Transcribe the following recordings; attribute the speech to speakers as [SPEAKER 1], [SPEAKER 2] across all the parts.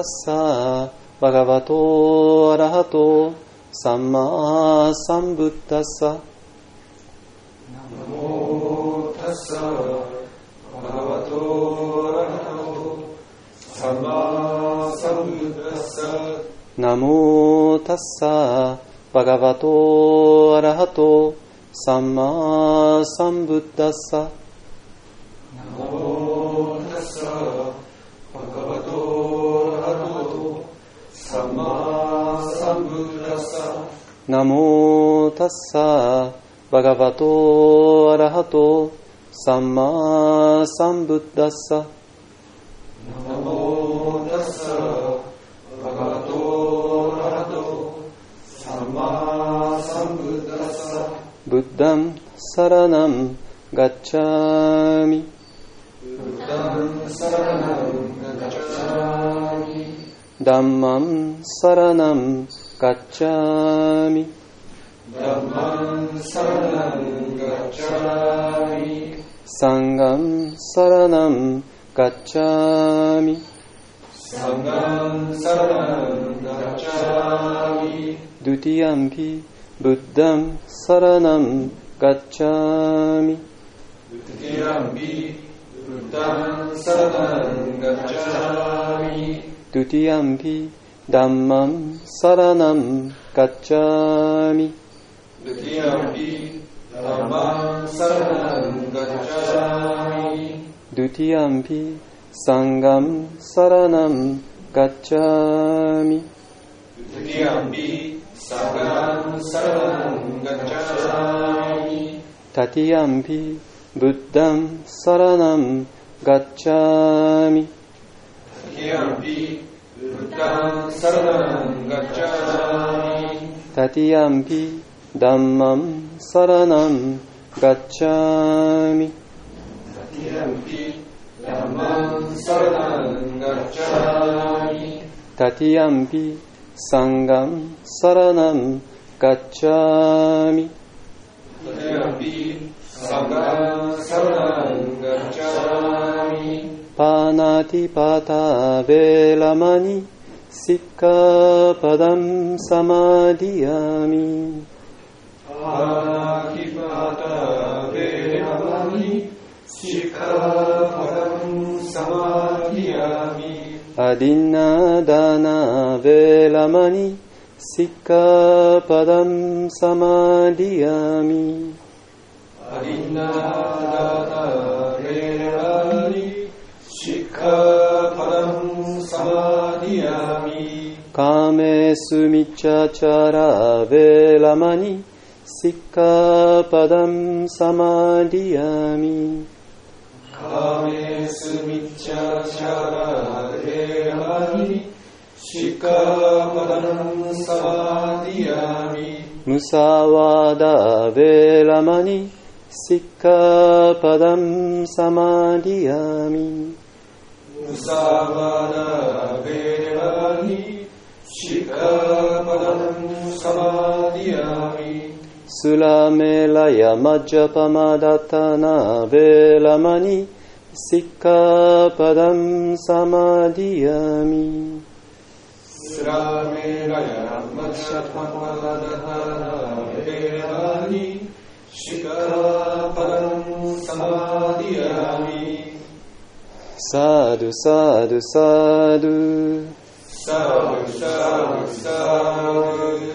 [SPEAKER 1] ッサバガバトアラハトサンマサンブッダッサ。
[SPEAKER 2] ナモタッサバガバトアラハトサンマサンブッダッサ。
[SPEAKER 1] ナモタッサバガバトアラハトサンマサンブッダッサ。
[SPEAKER 2] ナモタッサバガバトアラハトサンマサンブッダッサ。
[SPEAKER 1] ナモタッサバガバトアラハトサンマサンブッダッサ。
[SPEAKER 2] ナモタッサバガバトアラハトサンマサンブッダッサ。
[SPEAKER 1] ブッダンサラナンガッチャミ。
[SPEAKER 2] ブッダンサラナンガッチャミ。
[SPEAKER 1] ダンマンサラナンガッチャミ。
[SPEAKER 2] ダンマンサラナンガッチャミ。
[SPEAKER 1] サンガンサラナンガッチャミ。
[SPEAKER 2] サンガンサラナンガッチャミ。
[SPEAKER 1] ドゥティアンピブッダンサラナンガッチャミ。
[SPEAKER 2] ドゥティアンピブッダンサラナンガッチャミ。
[SPEAKER 1] ドゥティアンピダンマンサラナンガッチャミ。
[SPEAKER 2] ドゥティアンピダンマンサラナンガッチャミ。
[SPEAKER 1] ドゥティアンピサンガンサラナンガッチャミ。
[SPEAKER 2] ドゥティアンピサガンサラナンガッチャミ。
[SPEAKER 1] タティアンピブッダンサラナンガッチャミ。
[SPEAKER 2] タティアンピブッダンサラナンガッチャミ。
[SPEAKER 1] タティアンピダンマンサラナンガッチャミ。
[SPEAKER 2] タティアンピダンマンサラナンガッチャミ。
[SPEAKER 1] タティアンピサンガンサラナンガッチャミ。
[SPEAKER 2] タティアンピサガンサラナンガッチャミ。
[SPEAKER 1] パーナティパタベラマニシッカパダンサマディアミ。
[SPEAKER 2] パーナティパタベラマニシッカパダンサマディアミ。
[SPEAKER 1] アディナダナベラマニシッカパダンサマディアミ。
[SPEAKER 2] アディナダナベラマニシッカパダンサマディアミ。
[SPEAKER 1] カメスミチャチャラベラマニシッカパダンサマディアミ。
[SPEAKER 2] カメスミチャチャラベラマニシッカパダンサマディアミ。
[SPEAKER 1] ムサワダベラマニシッカパダンサマディアミ。
[SPEAKER 2] ムサワダベラマニシッカパダンサマディアミ。
[SPEAKER 1] スラメラヤマジャパマダタナベラマニシッカパダンサマディアミ。
[SPEAKER 2] スラメラヤマジャパマダタナベラマニシッカパダンサマディアミ。
[SPEAKER 1] サドゥサドゥサドゥ
[SPEAKER 2] サドゥサドゥサドゥ。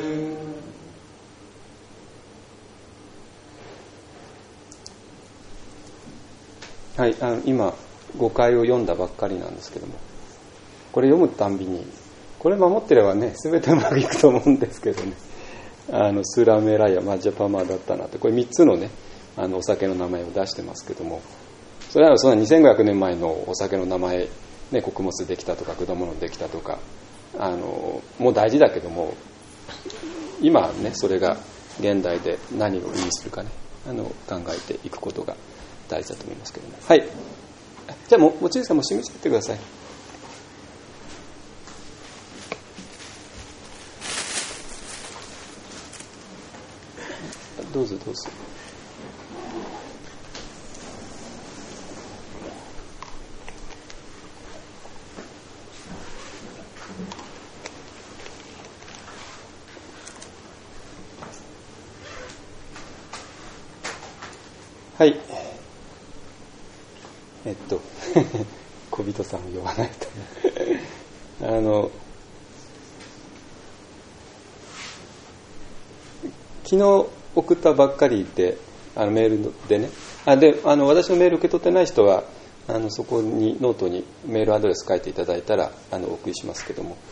[SPEAKER 1] はい、今5回を読んだばっかりなんですけども、これ読むたんびにこれ守ってればね全てうまくいくと思うんですけどね、スラメラヤマジャパマだったなって、これ3つのねお酒の名前を出してますけども、それはそんな2500年前のお酒の名前、ね、穀物できたとか果物できたとかもう大事だけども、今ねそれが現代で何を意味するかね考えていくことが大事だと思いますけども、はい、じゃあ持ち主さんも示してってください。どうぞどうぞ。 はい。小人さんを呼ばないと。昨日送ったばっかりで、メールでね。私のメール受け取ってない人は、そこに、ノートにメールアドレス書いていただいたら、お送りしますけども。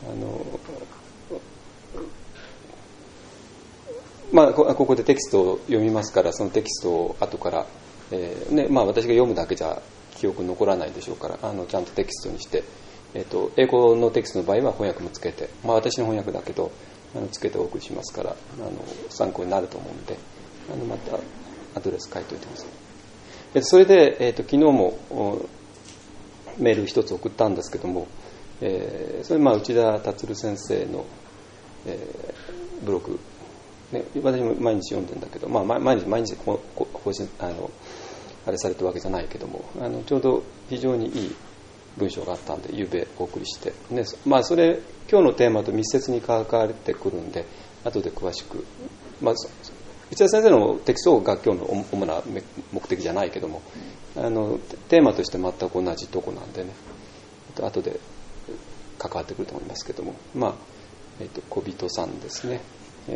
[SPEAKER 1] ここでテキストを読みますから、そのテキストを後から、私が読むだけじゃ記憶残らないでしょうから、ちゃんとテキストにして、英語のテキストの場合は翻訳もつけて、私の翻訳だけどつけてお送りしますから、参考になると思うので、またアドレス書いておいてください。それで、昨日もメール一つ送ったんですけども、それ内田達先生の、ブログ、ね、私も毎日読んでるんだけど、毎日更新あれされてるわけじゃないけども、ちょうど非常にいい文章があったんで、ゆうべお送りして、ね、それ今日のテーマと密接に関わってくるんで、後で詳しく、内田先生のテキストが今日の主な目的じゃないけども、テーマとして全く同じとこなんでね、後で関わってくると思いますけども、小人さんですね。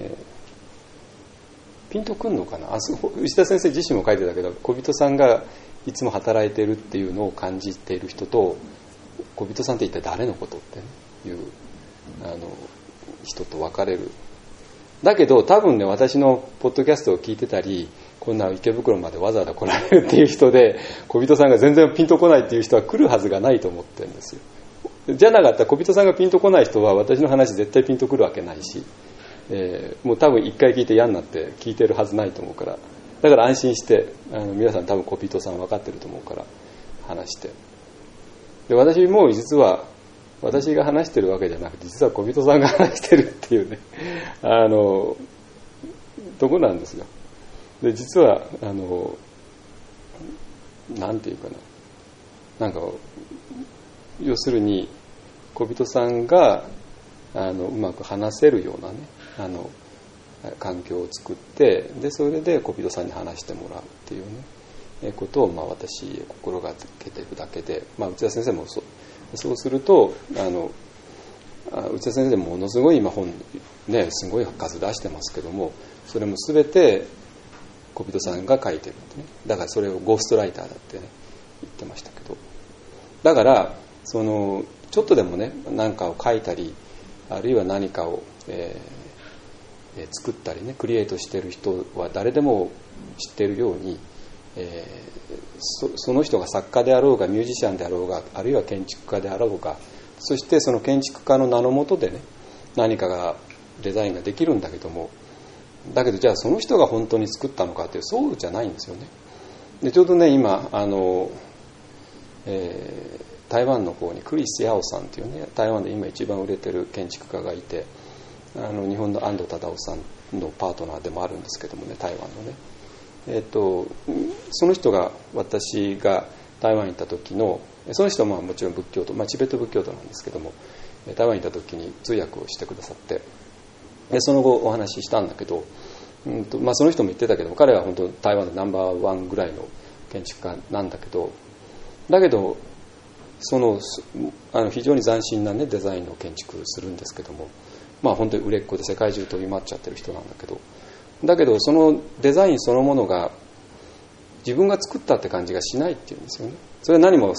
[SPEAKER 1] ピンとくんのかな。内田先生自身も書いてたけど、小人さんがいつも働いてるっていうのを感じている人と、小人さんって一体誰のことっていう人と分かれる。だけど多分ね、私のポッドキャストを聞いてたり、こんな池袋までわざわざ来られるっていう人で、小人さんが全然ピンとこないっていう人は来るはずがないと思ってるんですよ。じゃなかったら小人さんがピンとこない人は私の話絶対ピンとくるわけないし、もう多分一回聞いて嫌になって聞いてるはずないと思うから、だから安心して皆さん多分小人さん分かってると思うから話して、で私も実は私が話してるわけじゃなくて、実は小人さんが話してるっていうねとこなんですよ。で実はなんていうかな、なんか要するに小人さんがうまく話せるようなね環境を作って、でそれで小人さんに話してもらうっていうねことを私心がけていくだけで、内田先生もそうすると内田先生ものすごい今本ねすごい数出してますけども、それも全て小人さんが書いてるんでね。だからそれをゴーストライターだってね言ってましたけど、だからちょっとでもね何かを書いたり、あるいは何かを、作ったりねクリエイトしている人は誰でも知っているように、その人が作家であろうがミュージシャンであろうが、あるいは建築家であろうが、そしてその建築家の名の下でね何かがデザインができるんだけども、だけどじゃあその人が本当に作ったのかという、そうじゃないんですよね。でちょうどね今台湾の方にクリス・ヤオさんというね、台湾で今一番売れてる建築家がいて、日本の安藤忠雄さんのパートナーでもあるんですけどもね、台湾のね、その人が私が台湾に行った時の、その人はもちろん仏教徒、チベット仏教徒なんですけども、台湾に行った時に通訳をしてくださって、その後お話ししたんだけど、その人も言ってたけども、彼は本当台湾でナンバーワンぐらいの建築家なんだけど、非常に斬新な、ね、デザインの建築するんですけども、本当に売れっ子で世界中飛び回っちゃってる人なんだけど、そのデザインそのものが自分が作ったって感じがしないっていうんですよね。それは何も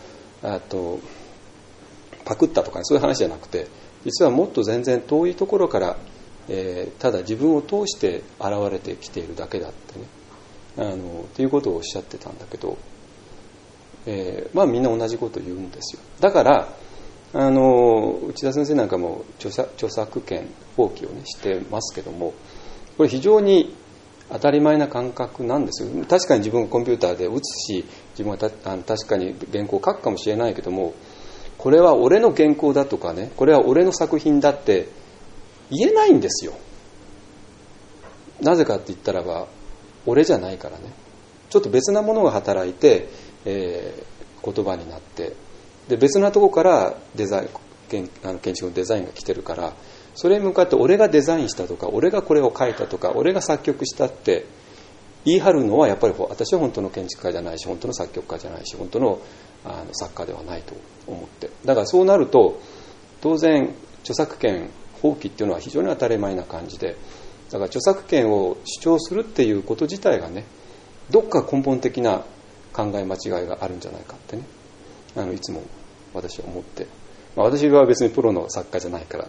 [SPEAKER 1] パクったとか、ね、そういう話じゃなくて、実はもっと全然遠いところから、ただ自分を通して現れてきているだけだってね、っていうことをおっしゃってたんだけど、みんな同じことを言うんですよ。だから内田先生なんかも著作権放棄を、ね、してますけども、これ非常に当たり前な感覚なんですよ。確かに自分がコンピューターで打つし、自分は確かに原稿を書くかもしれないけども、これは俺の原稿だとかね、これは俺の作品だって言えないんですよ。なぜかって言ったらば、俺じゃないからね。ちょっと別なものが働いて、言葉になって、で別なところから建築のデザインが来てるから、それに向かって俺がデザインしたとか、俺がこれを書いたとか、俺が作曲したって言い張るのはやっぱり私は本当の建築家じゃないし、本当の作曲家じゃないし、本当の作家ではないと思って、だからそうなると当然著作権放棄っていうのは非常に当たり前な感じで、だから著作権を主張するっていうこと自体がね、どっか根本的な考え間違いがあるんじゃないかってね、いつも私は思って、私は別にプロの作家じゃないから、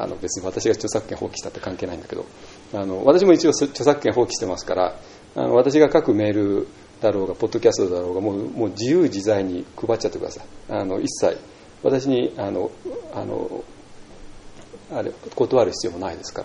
[SPEAKER 1] 別に私が著作権放棄したって関係ないんだけど、私も一応著作権放棄してますから、私が書くメールだろうがポッドキャストだろうがもう自由自在に配っちゃってください。一切私に断る必要もないですから。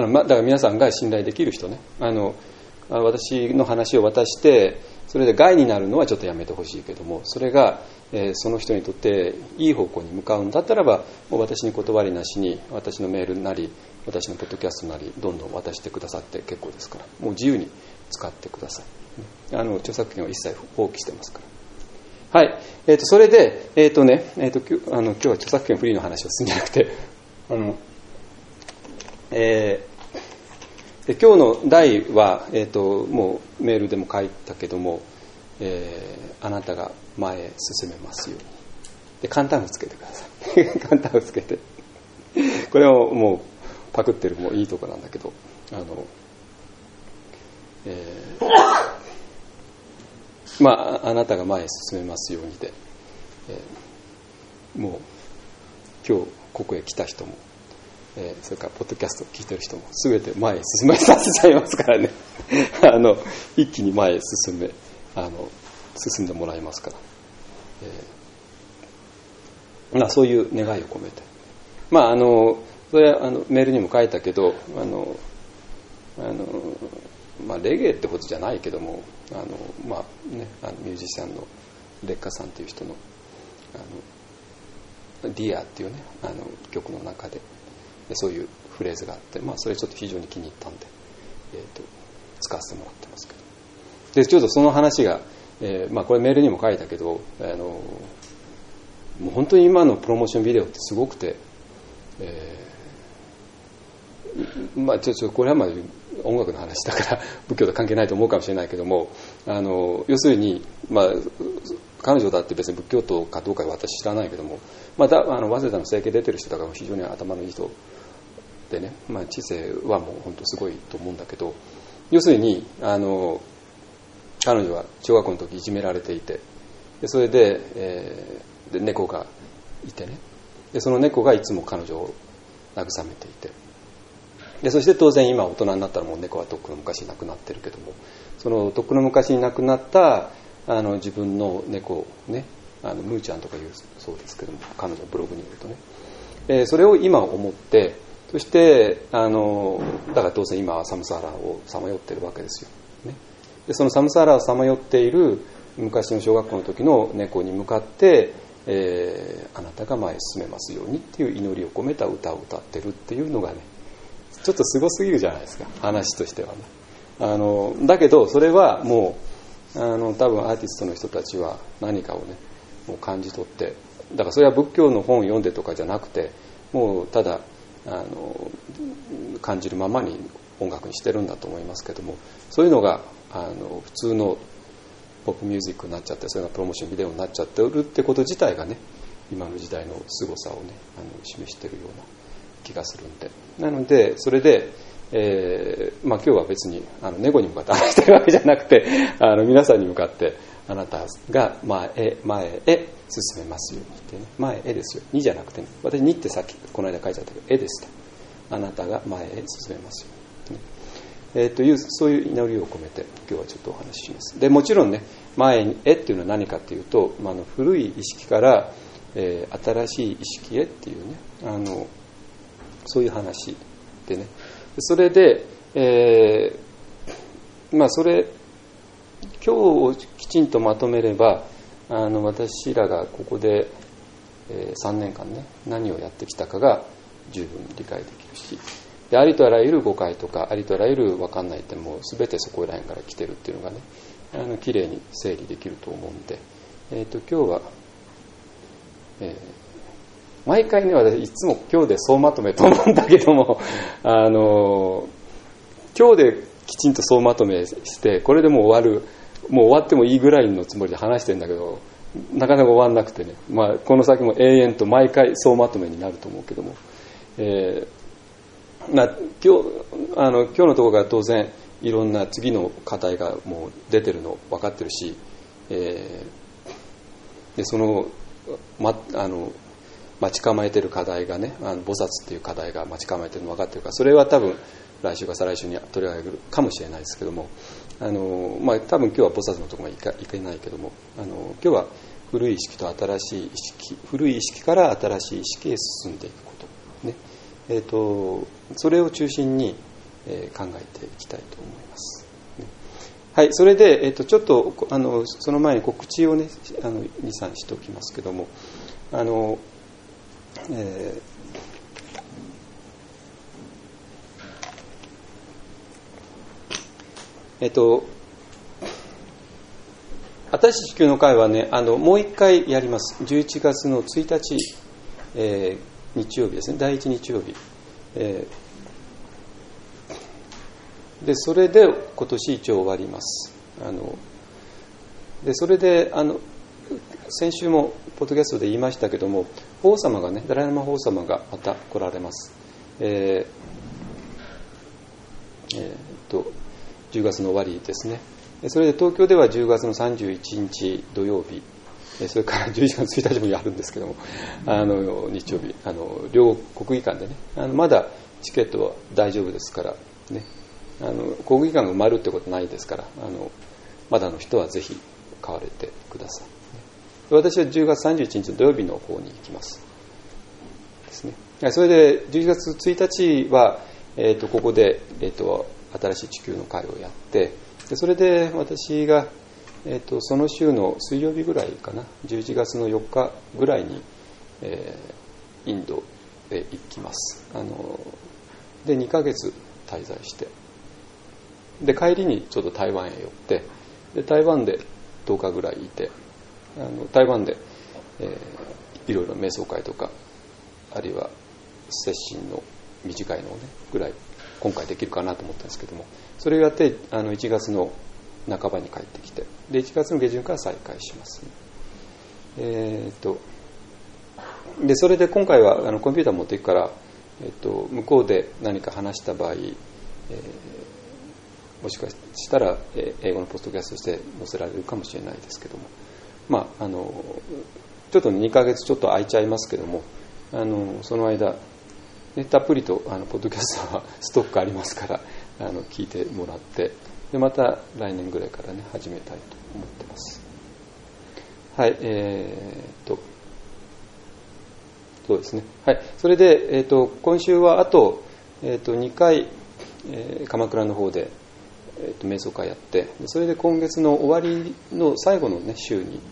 [SPEAKER 1] だから皆さんが信頼できる人ね、私の話を渡してそれで害になるのはちょっとやめてほしいけども、それが、その人にとっていい方向に向かうんだったらば、もう私に断りなしに私のメールなり私のポッドキャストなりどんどん渡してくださって結構ですから、もう自由に使ってください。著作権を一切放棄してますから。はい。それで今日は著作権フリーの話をするんじゃなくて、で今日の題は、もうメールでも書いたけども、あなたが前へ進めますように。で簡単をつけてください。簡単をつけて。これをもうパクってるもいいとこなんだけど、あなたが前へ進めますようにで、もう今日ここへ来た人も、それからポッドキャストを聞いてる人も全て前へ進めさせちゃいますからね。一気に前へ進んでもらいますから、そういう願いを込めて、それはメールにも書いたけど、レゲエってことじゃないけども、ミュージシャンのレッカさんという人のディアっていうね曲の中でそういうフレーズがあって、それちょっと非常に気に入ったんで、使わせてもらってますけど、でちょっとその話が、これメールにも書いたけど、もう本当に今のプロモーションビデオってすごくて、ちょっとこれは音楽の話だから仏教と関係ないと思うかもしれないけども、要するに、彼女だって別に仏教徒かどうかは私知らないけども、早稲田の整形出てる人だから非常に頭のいい人でね、知性はもう本当すごいと思うんだけど、要するに彼女は小学校の時いじめられていて、それで、猫がいてね、でその猫がいつも彼女を慰めていて、でそして当然今大人になったらもう猫はとっくの昔に亡くなってるけども、そのとっくの昔に亡くなった自分の猫をね、ムーちゃんとかいうそうですけども、彼女のブログによるとね、それを今思って、そしてだから当然今はサムサーラをさまよってるわけですよ、ね、でそのサムサーラをさまよっている昔の小学校の時の猫に向かって、あなたが前へ進めますようにっていう祈りを込めた歌を歌ってるっていうのがね、ちょっとすごすぎるじゃないですか、話としてはね。だけどそれはもう多分アーティストの人たちは何かをねもう感じ取って、だからそれは仏教の本を読んでとかじゃなくて、もうただ感じるままに音楽にしてるんだと思いますけども、そういうのが普通のポップミュージックになっちゃって、それがプロモーションビデオになっちゃってるってこと自体がね、今の時代の凄さをね示しているような気がするんで、なのでそれで、今日は別に猫に向かって話してるわけじゃなくて、皆さんに向かってあなたが前へ進めますようにってね、前へですよ、にじゃなくて、ね、私にってさっきこの間書いちゃったけど、ですと、あなたが前へ進めますように、ね、というそういう祈りを込めて今日はちょっとお話しします。でもちろんね、前へっていうのは何かっていうと、古い意識から、新しい意識へっていうね、そういう話でね、それで、それ今日をきちんとまとめれば、私らがここで、3年間ね何をやってきたかが十分理解できるし、でありとあらゆる誤解とかありとあらゆる分かんない点も全てそこら辺から来てるっていうのがね、きれいに整理できると思うんで、今日は、毎回ね、私いつも今日で総まとめと思うんだけども、今日でききちんと総まとめしてこれでもう終わってもいいぐらいのつもりで話してるんだけど、なかなか終わんなくてね、この先も永遠と毎回総まとめになると思うけども、今日のところから当然いろんな次の課題がもう出てるの分かってるし、でその、待ち構えてる課題がね、菩薩っていう課題が待ち構えてるの分かってるから、それは多分来週か再来週に取り上げるかもしれないですけども、多分今日は菩薩のところまでいけないけども、今日は古い意識と新しい意識、古い意識から新しい意識へ進んでいくことね、それを中心に、考えていきたいと思います。はい、それで、ちょっとその前に告知をね2、3しておきますけども、新しい地球の会はね、もう一回やります。11月の1日、日曜日ですね、第1日曜日、でそれで今年一応終わります。でそれで先週もポッドキャストで言いましたけども、法様がね、ダライ・ラマ法様がまた来られます。10月の終わりですね。それで東京では10月の31日土曜日、それから11月1日もやるんですけども、日曜日両国技館でね、まだチケットは大丈夫ですからね、国技館が埋まるってことないですから、まだの人はぜひ買われてください。私は10月31日土曜日の方に行きますですね。それで11月1日は、ここで、新しい地球の会をやって、でそれで私が、その週の水曜日ぐらいかな、11月の4日ぐらいに、インドへ行きます。で2ヶ月滞在して、で帰りにちょっと台湾へ寄って、で台湾で10日ぐらいいて、台湾で、いろいろ瞑想会とか、あるいは接心の短いのをねぐらい今回できるかなと思ったんですけども、それをやって1月の半ばに帰ってきて、で1月の下旬から再開します。でそれで今回はコンピューター持っていくから、向こうで何か話した場合、もしかしたら英語のポッドキャストとして載せられるかもしれないですけども、ちょっと2ヶ月ちょっと空いちゃいますけども、その間、ね、たっぷりとポッドキャストはストックありますから聞いてもらって、でまた来年ぐらいからね始めたいと思ってます。はい、そうですね。はい、それで、今週はあと、2回、鎌倉の方で、瞑想会やって、それで今月の終わりの最後の、ね、週に、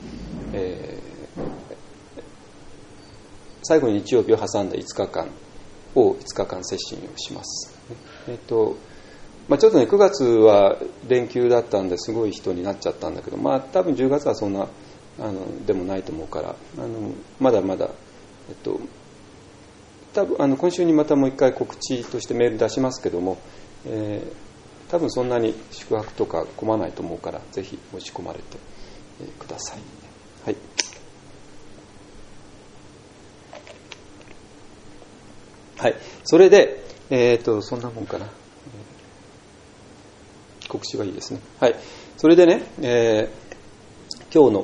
[SPEAKER 1] 最後に日曜日を挟んだ5日間接心をします。ちょっとね9月は連休だったんですごい人になっちゃったんだけど、多分10月はそんなでもないと思うから、まだまだ、多分今週にまたもう一回告知としてメール出しますけども、多分そんなに宿泊とか混まないと思うから、ぜひ申し込まれてください。はい。はい。それで、そんなもんかな。告知はいいですね。はい。それでね、今日の、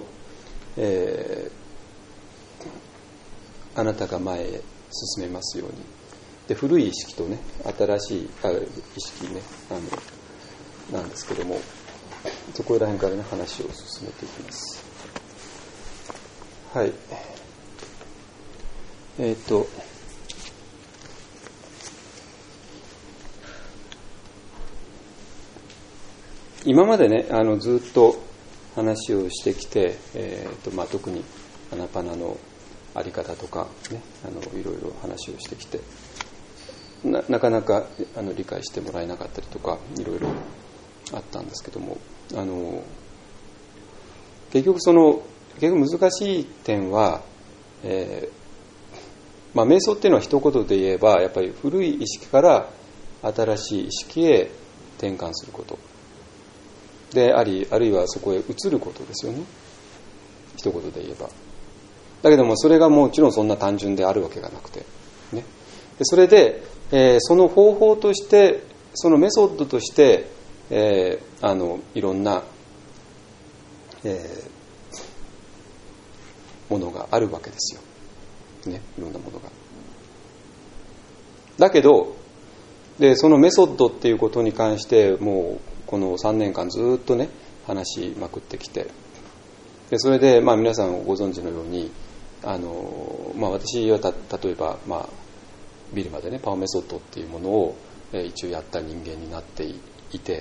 [SPEAKER 1] あなたが前へ進めますように。で、古い意識とね、新しい意識ね、なんですけども、そこら辺からね、話を進めていきます。はい。今までね、ずっと話をしてきて、特にアナパナのあり方とかね、いろいろ話をしてきて、なかなか理解してもらえなかったりとか、いろいろあったんですけども、結局難しい点は、瞑想っていうのは一言で言えば、やっぱり古い意識から新しい意識へ、 転換することであり、あるいはそこへ移ることですよね、一言で言えば。だけどもそれがもちろんそんな単純であるわけがなくて、ね、でそれで、その方法として、そのメソッドとして、いろんな、ものがあるわけですよ、ね、いろんなものが。だけどでそのメソッドっていうことに関してもうこの3年間ずっとね話しまくってきて、でそれで皆さんご存知のように私は例えば、ビルマでねパオメソッドっていうものを、一応やった人間になっていて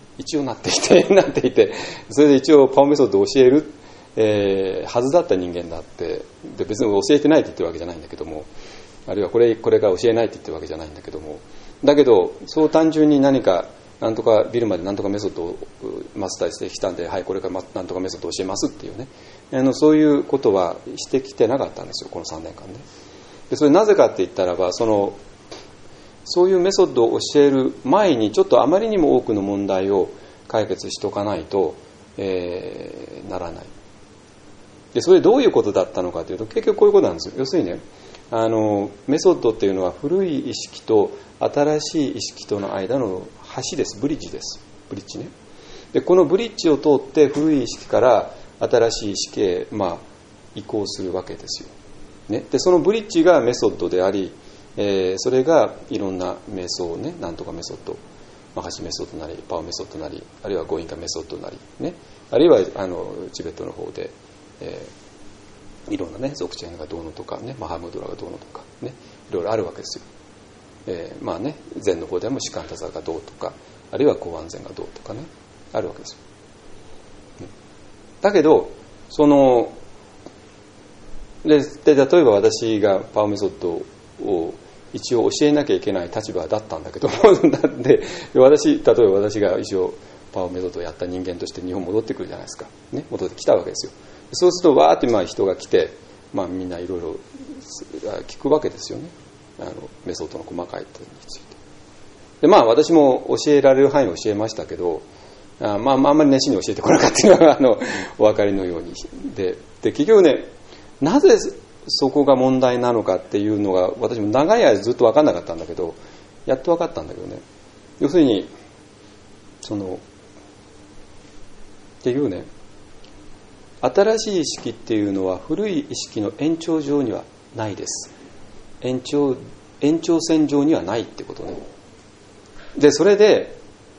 [SPEAKER 1] それで一応パオメソッドを教える、はずだった人間だって、で別に教えてないって言ってるわけじゃないんだけども、あるいはこれから教えないって言ってるわけじゃないんだけども、だけどそう単純に何かなんとかビルマでなんとかメソッドをマスターしてきたんで、はいこれからなんとかメソッドを教えますっていうね、そういうことはしてきてなかったんですよ、この3年間ね。でそれなぜかって言ったらば、そういうメソッドを教える前にちょっとあまりにも多くの問題を解決しておかないと、ならない。でそれどういうことだったのかというと、結局こういうことなんですよ。要するにね、メソッドっていうのは古い意識と新しい意識との間の橋です。ブリッジです。ブリッジね。でこのブリッジを通って古い意識から新しい意識へ、移行するわけですよ、ね、でそのブリッジがメソッドであり、それがいろんな瞑想をね、なんとかメソッド、マハシメソッドなりパオメソッドなり、あるいはゴインカメソッドなり、ね、あるいはチベットの方で、いろんなねゾクチェンがどうのとかね、マハムドラがどうのとかね、いろいろあるわけですよ。禅の方でもシカンタザがどうとか、あるいは公安禅がどうとかね、あるわけですよ。だけどで例えば私がパオメソッドを一応教えなきゃいけない立場だったんだけどで例えば私が一応パオメソッドをやった人間として日本戻ってくるじゃないですか、ね、戻ってきたわけですよ。そうするとわーって人が来て、みんないろいろ聞くわけですよね、メソッドの細かい点について。で私も教えられる範囲を教えましたけど、あんまり熱心に教えてこなかったのがお分かりのようにで結局ね、なぜそこが問題なのかっていうのが私も長い間ずっと分かんなかったんだけど、やっと分かったんだけどね。要するに結局ね、新しい意識っていうのは古い意識の延長上にはないです。延長線上にはないってことね。でそれで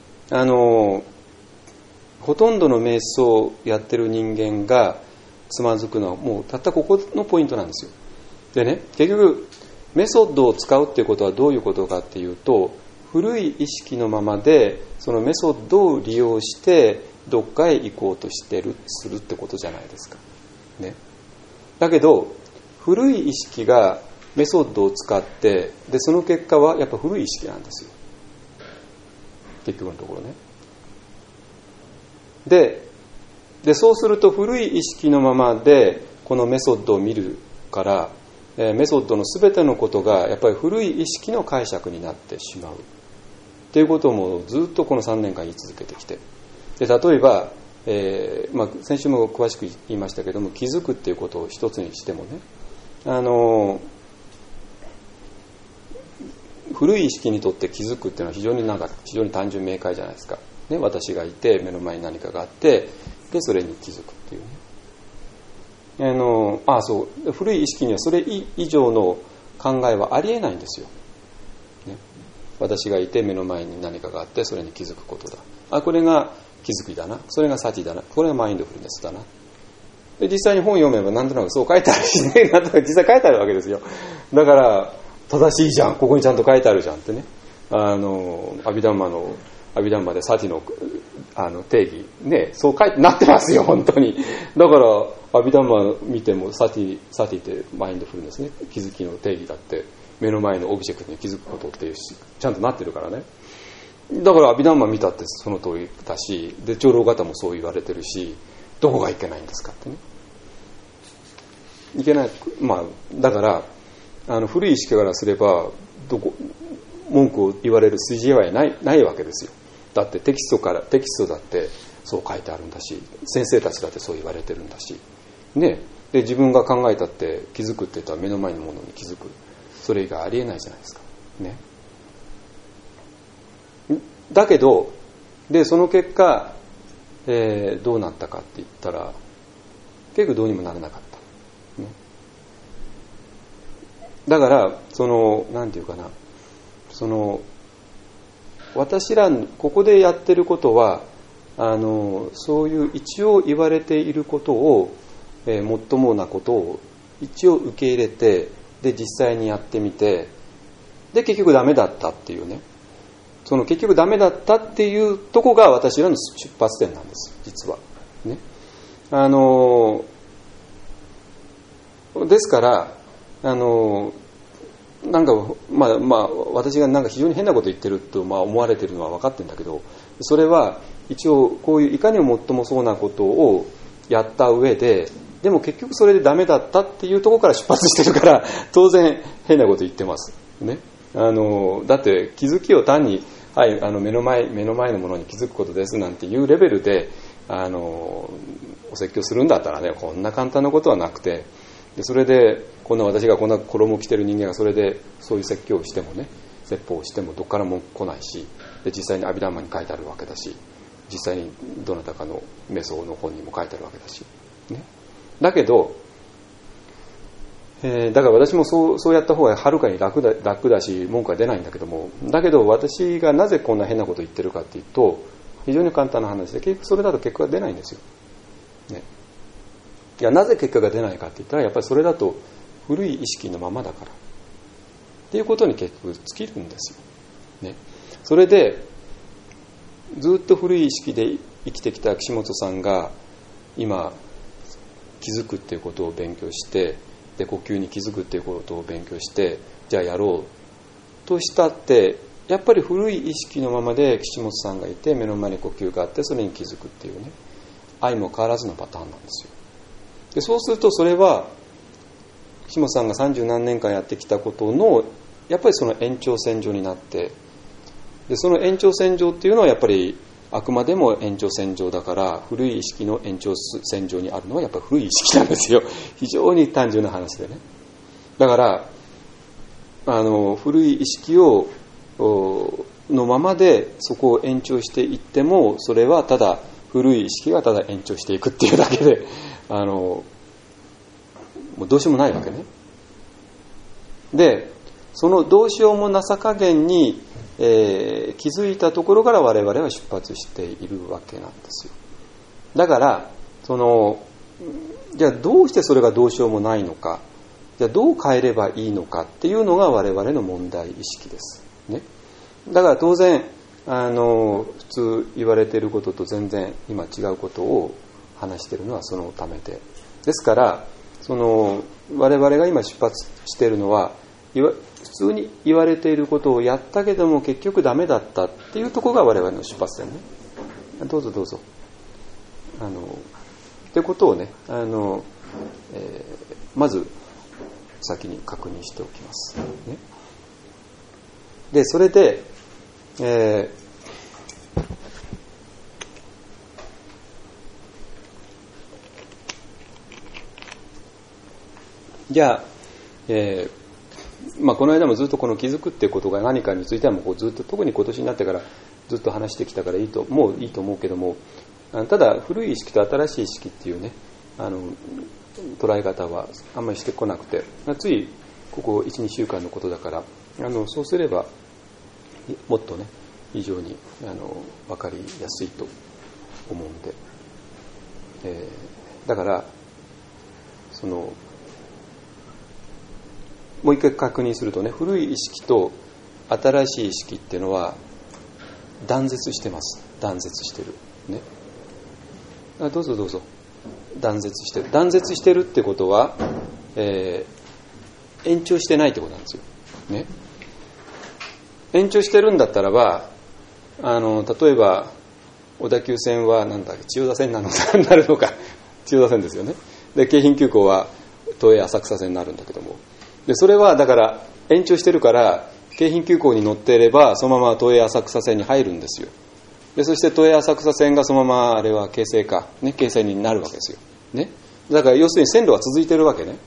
[SPEAKER 1] ほとんどの瞑想をやってる人間がつまずくのはもうたったここのポイントなんですよ。でね、結局メソッドを使うっていうことはどういうことかっていうと、古い意識のままでそのメソッドを利用してどっかへ行こうとするってことじゃないですか、ね、だけど古い意識がメソッドを使ってでその結果はやっぱ古い意識なんですよ、結局のところね。でそうすると古い意識のままでこのメソッドを見るから、メソッドの全てのことがやっぱり古い意識の解釈になってしまうっていうこともずっとこの3年間言い続けてきて、で例えば、先週も詳しく言いましたけども、気づくっていうことを一つにしてもね、古い意識にとって気づくっていうのは非常に単純明快じゃないですか、ね、私がいて目の前に何かがあってでそれに気づくっていうね、そう古い意識にはそれ以上の考えはありえないんですよ、ね、私がいて目の前に何かがあってそれに気づくことだ、これが気づきだな、それがサティだな、これがマインドフルネスだな。で実際に本読めばなんとなくそう書いてあるしね、なんとなく実際書いてあるわけですよ。だから正しいじゃん、ここにちゃんと書いてあるじゃんってね、アビダンマでサティの定義ね、そう書いてなってますよ本当に。だからアビダンマ見てもサティってマインドフルネスね、気づきの定義だって目の前のオブジェクトに気づくことっていうしちゃんとなってるからね。だからアビダンマ見たってその通りだし、で長老方もそう言われてるし、どこがいけないんですかってね、いけない。だから古い意識からすれば文句を言われる筋合いはないわけですよ。 だってテキストだってそう書いてあるんだし、先生たちだってそう言われてるんだし、ね、で自分が考えたって気づくって言ったら目の前のものに気づく、それ以外ありえないじゃないですか、ね。だけどでその結果、どうなったかって言ったら結局どうにもならなかった、ね。だからなんていうかな、私らここでやってることはそういう一応言われていることを、もっともなことを一応受け入れて、で実際にやってみて、で結局ダメだったっていうね、その結局ダメだったっていうとこが私らの出発点なんです、実はね。ですからなんか私がなんか非常に変なこと言ってると思われてるのは分かってるんだけど、それは一応こういういかにもっともそうなことをやった上で、でも結局それでダメだったっていうところから出発してるから当然変なこと言ってますね。だって気づきを単に、はい、目の前のものに気づくことですなんていうレベルでお説教するんだったらね、こんな簡単なことはなくて、でそれで私がこんな衣を着てる人間がそれでそういう説教をしてもね、説法をしてもどっからも来ないし、で実際に阿弥陀マに書いてあるわけだし、実際にどなたかの瞑想の本にも書いてあるわけだし、ね。だけど、だから私もそうやった方がはるかに楽だし文句は出ないんだけども、だけど私がなぜこんな変なことを言ってるかっていうと、非常に簡単な話で、結局それだと結果が出ないんですよ、ね。いや、なぜ結果が出ないかって言ったら、やっぱりそれだと古い意識のままだからっていうことに結局尽きるんですよ、ね。それでずっと古い意識で生きてきた岸本さんが今気づくっていうことを勉強して、で呼吸に気づくっていうことを勉強して、じゃあやろうとしたって、やっぱり古い意識のままで岸本さんがいて、目の前に呼吸があってそれに気づくっていうね、相も変わらずのパターンなんですよ。でそうするとそれは岸本さんが30何年間やってきたことのやっぱりその延長線上になって、でその延長線上っていうのはやっぱりあくまでも延長線上だから、古い意識の延長線上にあるのはやっぱり古い意識なんですよ。非常に単純な話でね。だから古い意識をのままでそこを延長していっても、それはただ古い意識がただ延長していくっていうだけでもうどうしようもないわけね。でそのどうしようもなさ加減に気づいたところから我々は出発しているわけなんですよ。だからじゃあどうしてそれがどうしようもないのか、じゃあどう変えればいいのかっていうのが我々の問題意識です、ね。だから当然普通言われていることと全然今違うことを話しているのはそのためで、ですから我々が今出発しているのは普通に言われていることをやったけども結局ダメだったっていうところが我々の出発点ね。どうぞどうぞ。ってことをねまず先に確認しておきます、ね。でそれで、じゃあ、この間もずっとこの気づくっていうことが何かについてはもうずっと特に今年になってからずっと話してきたからもういいと思うけども、ただ古い意識と新しい意識っていうね捉え方はあんまりしてこなくて、ついここ 1,2 週間のことだからそうすればもっとね非常に分かりやすいと思うんで、だからもう一回確認するとね、古い意識と新しい意識っていうのは断絶してます。断絶してるね。どうぞどうぞ。断絶してる。断絶してるってことは、延長してないってことなんですよ。ね。延長してるんだったらば、例えば小田急線は千代田線になるのか、千代田線ですよね。で京浜急行は都営浅草線になるんだけども、でそれはだから延長してるから京浜急行に乗っていればそのまま都営浅草線に入るんですよ。 でそして都営浅草線がそのままあれは京成か、ね、京成になるわけですよ、ね、だから要するに線路は続いてるわけね。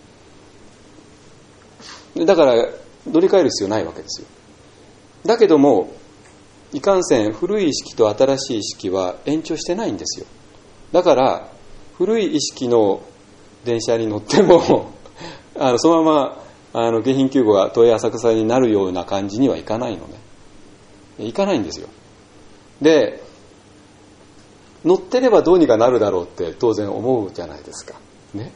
[SPEAKER 1] だから乗り換える必要ないわけですよ。だけどもいかんせん古い意識と新しい意識は延長してないんですよ。だから古い意識の電車に乗ってもそのまま京浜急行が都営浅草になるような感じにはいかないのね。いかないんですよ。で乗ってればどうにかなるだろうって当然思うじゃないですかね。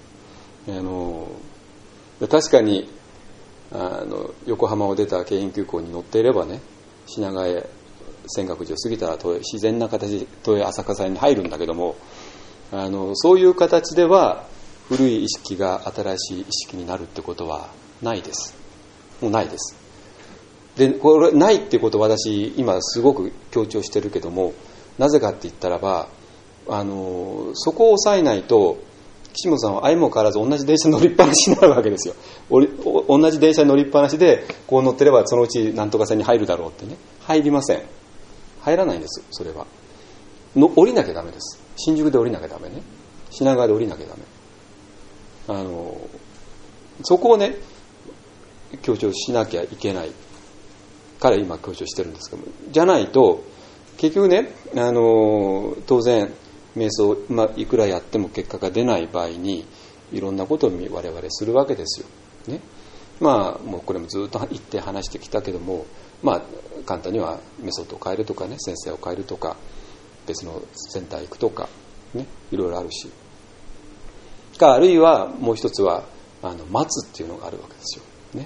[SPEAKER 1] 確かに横浜を出た京浜急行に乗っていればね、品川へ泉岳寺を過ぎたら自然な形で都営浅草に入るんだけども、そういう形では古い意識が新しい意識になるってことはないです。もうないです。でこれないってことを私今すごく強調してるけども、なぜかって言ったらばそこを抑えないと岸本さんは相も変わらず同じ電車乗りっぱなしになるわけですよ。同じ電車に乗りっぱなしでこう乗ってればそのうちなんとか線に入るだろうってね。入りません。入らないんです。それは降りなきゃダメです。新宿で降りなきゃダメね。品川で降りなきゃダメ。そこをね強調しなきゃいけないから今強調してるんですけども、じゃないと結局ね当然瞑想、いくらやっても結果が出ない場合にいろんなことを我々するわけですよ、ね。もうこれもずっと言って話してきたけども、簡単にはメソッドを変えるとかね、先生を変えるとか別のセンター行くとかね、いろいろあるし、あるいはもう一つは待つっていうのがあるわけですよ、ね。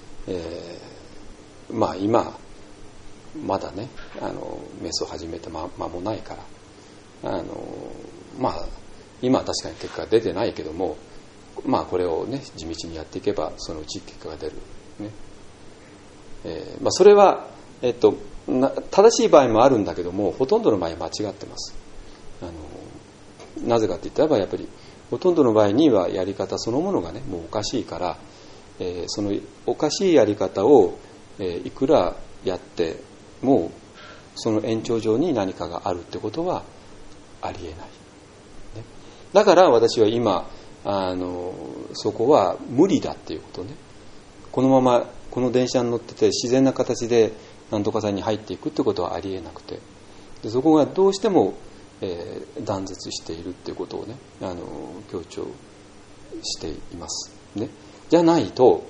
[SPEAKER 1] 今まだね瞑想を始めて間もないから今は確かに結果が出てないけども、これをね地道にやっていけばそのうち結果が出る、ね。それは、正しい場合もあるんだけども、ほとんどの場合間違ってます。なぜかって言ったらばやっぱりほとんどの場合にはやり方そのものがねもうおかしいから、そのおかしいやり方を、いくらやってもその延長上に何かがあるってことはありえない、ね。だから私は今そこは無理だっていうことね。このままこの電車に乗ってて自然な形で何とか線に入っていくってことはありえなくて、でそこがどうしても、断絶しているっていうことをね強調しています、ね。じゃないと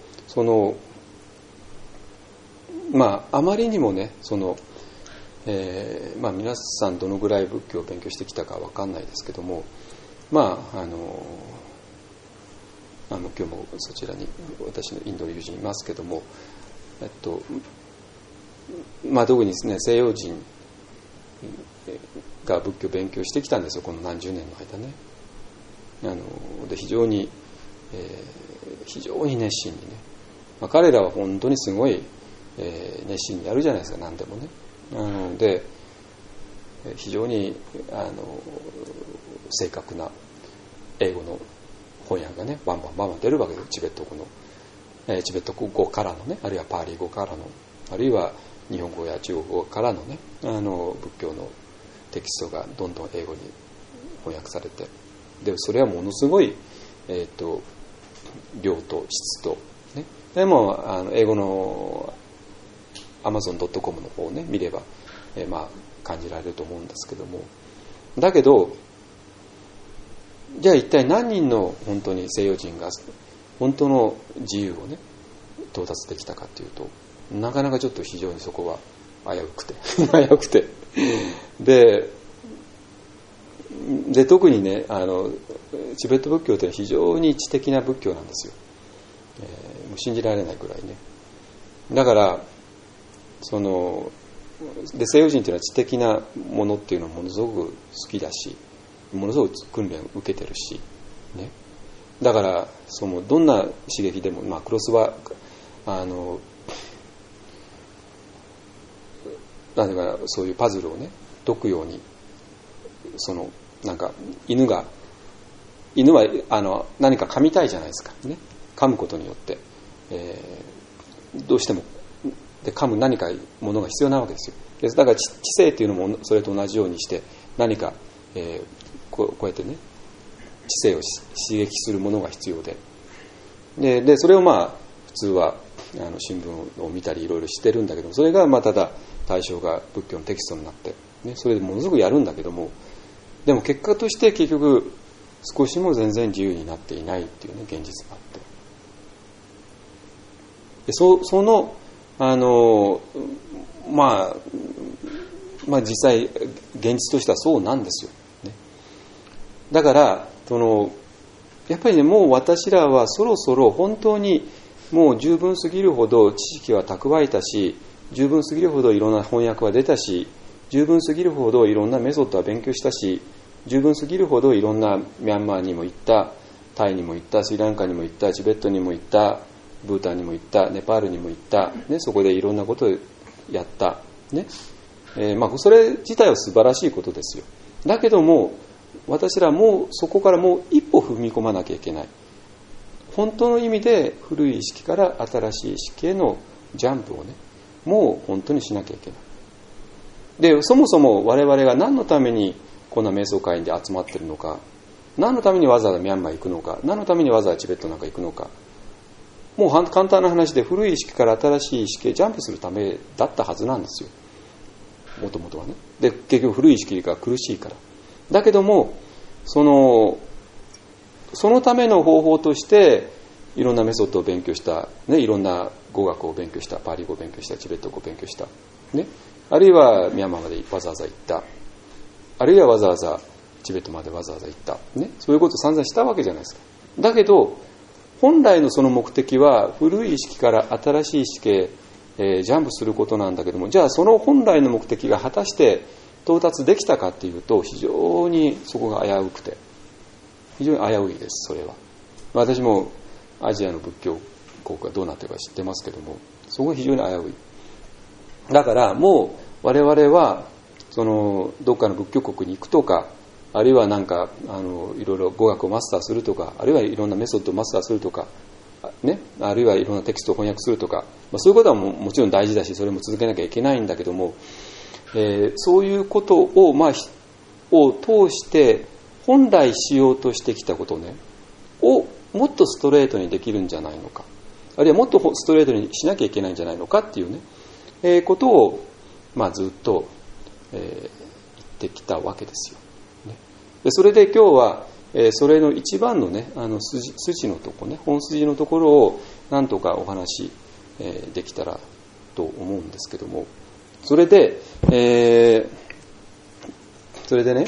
[SPEAKER 1] あまりにもね皆さんどのぐらい仏教を勉強してきたかわかんないですけども、今日もそちらに私のインドの友人いますけども、特にですね西洋人が仏教を勉強してきたんですよ、この何十年の間ね。で非常に熱心にね、彼らは本当にすごい、熱心にやるじゃないですか、何でもね。で非常に正確な英語の翻訳がねバンバン出るわけです。チベット語からのね、あるいはパーリー語からの、あるいは日本語や中国語からのね仏教のテキストがどんどん英語に翻訳されて、でそれはものすごい、量と質と、ね。でも英語の Amazon.com の方をね見れば、感じられると思うんですけども、だけどじゃあ一体何人の本当に西洋人が本当の自由をね到達できたかというと、なかなかちょっと非常にそこは危うくてで特にねチベット仏教というのは非常に知的な仏教なんですよ。もう信じられないくらいね。だからで西洋人というのは知的なものっていうのはものすごく好きだし、ものすごく訓練を受けてるし、ね。だからどんな刺激でも、クロスはなんていうかな、そういうパズルをね解くようになんか犬は何か噛みたいじゃないですかね。噛むことによって、どうしてもで噛む何かものが必要なわけですよ。だから知性っていうのもそれと同じようにして何か、こうやってね知性を刺激するものが必要でそれを普通は新聞を見たりいろいろしてるんだけども、それがただ対象が仏教のテキストになって、ね、それでものすごくやるんだけども、でも結果として結局少しも全然自由になっていないっていうね現実があって、でその実際現実としてはそうなんですよ、ね、だからやっぱりね、もう私らはそろそろ本当にもう十分すぎるほど知識は蓄えたし、十分すぎるほどいろんな翻訳は出たし、十分すぎるほどいろんなメソッドは勉強したし、十分すぎるほどいろんなミャンマーにも行った、タイにも行った、スリランカにも行った、チベットにも行った、ブータンにも行った、ネパールにも行った、ね、そこでいろんなことをやった、ね、それ自体は素晴らしいことですよ。だけども私らもそこからもう一歩踏み込まなきゃいけない。本当の意味で古い意識から新しい意識へのジャンプをね、もう本当にしなきゃいけない。で、そもそも我々が何のためにこんな瞑想会で集まってるのか、何のためにわざわざミャンマー行くのか、何のためにわざわざチベットなんか行くのか、もう簡単な話で古い意識から新しい意識へジャンプするためだったはずなんですよ、もともとはね。で、結局古い意識が苦しいから。だけどもそのための方法としていろんなメソッドを勉強した、ね、いろんな語学を勉強した、パーリ語を勉強した、チベット語を勉強した、ね、あるいはミャンマーまでわざわざ行った、あるいはわざわざチベットまでわざわざ行った、ね、そういうことを散々したわけじゃないですか。だけど本来のその目的は古い意識から新しい意識へ、ジャンプすることなんだけども、じゃあその本来の目的が果たして到達できたかっていうと、非常にそこが危うくて、非常に危ういです。それは私もアジアの仏教国がどうなってるか知ってますけども、そこが非常に危うい。だからもう我々はどっかの仏教国に行くとか、あるいはなんかいろいろ語学をマスターするとか、あるいはいろんなメソッドをマスターするとか、ね、あるいはいろんなテキストを翻訳するとか、そういうことはもちろん大事だし、それも続けなきゃいけないんだけども、そういうことを、を通して本来しようとしてきたことねをもっとストレートにできるんじゃないのか、あるいはもっとストレートにしなきゃいけないんじゃないのかっていうね、ことを、ずっと、言ってきたわけですよ。でそれで今日は、それの一番のね筋のとこね、本筋のところをなんとかお話、できたらと思うんですけども、それでね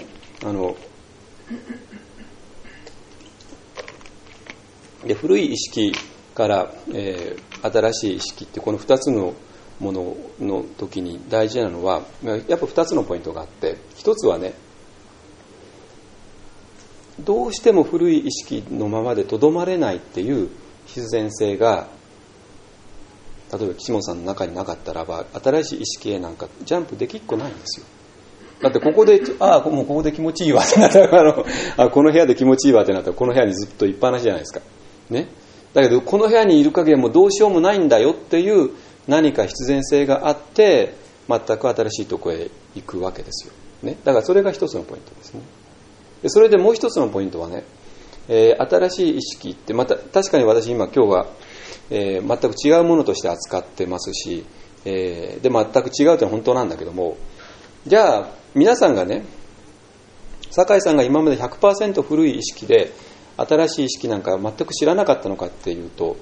[SPEAKER 1] 古い意識から、新しい意識ってこの2つのものの時に大事なのはやっぱ2つのポイントがあって、1つはね、どうしても古い意識のままでとどまれないっていう必然性が、例えば岸本さんの中になかったらば新しい意識へなんかジャンプできっこないんですよ。だってここでもうここで気持ちいいわってなったらこの部屋で気持ちいいわってなったらこの部屋にずっといっぱなしじゃないですか、ね、だけどこの部屋にいる限りはもうどうしようもないんだよっていう何か必然性があって全く新しいところへ行くわけですよ、ね、だからそれが一つのポイントですね。でそれでもう一つのポイントはね、新しい意識って確かに私今日は、全く違うものとして扱ってますし、で全く違うというのは本当なんだけども、じゃあ皆さんがね、酒井さんが今まで 100% 古い意識で新しい意識なんか全く知らなかったのかっていうと、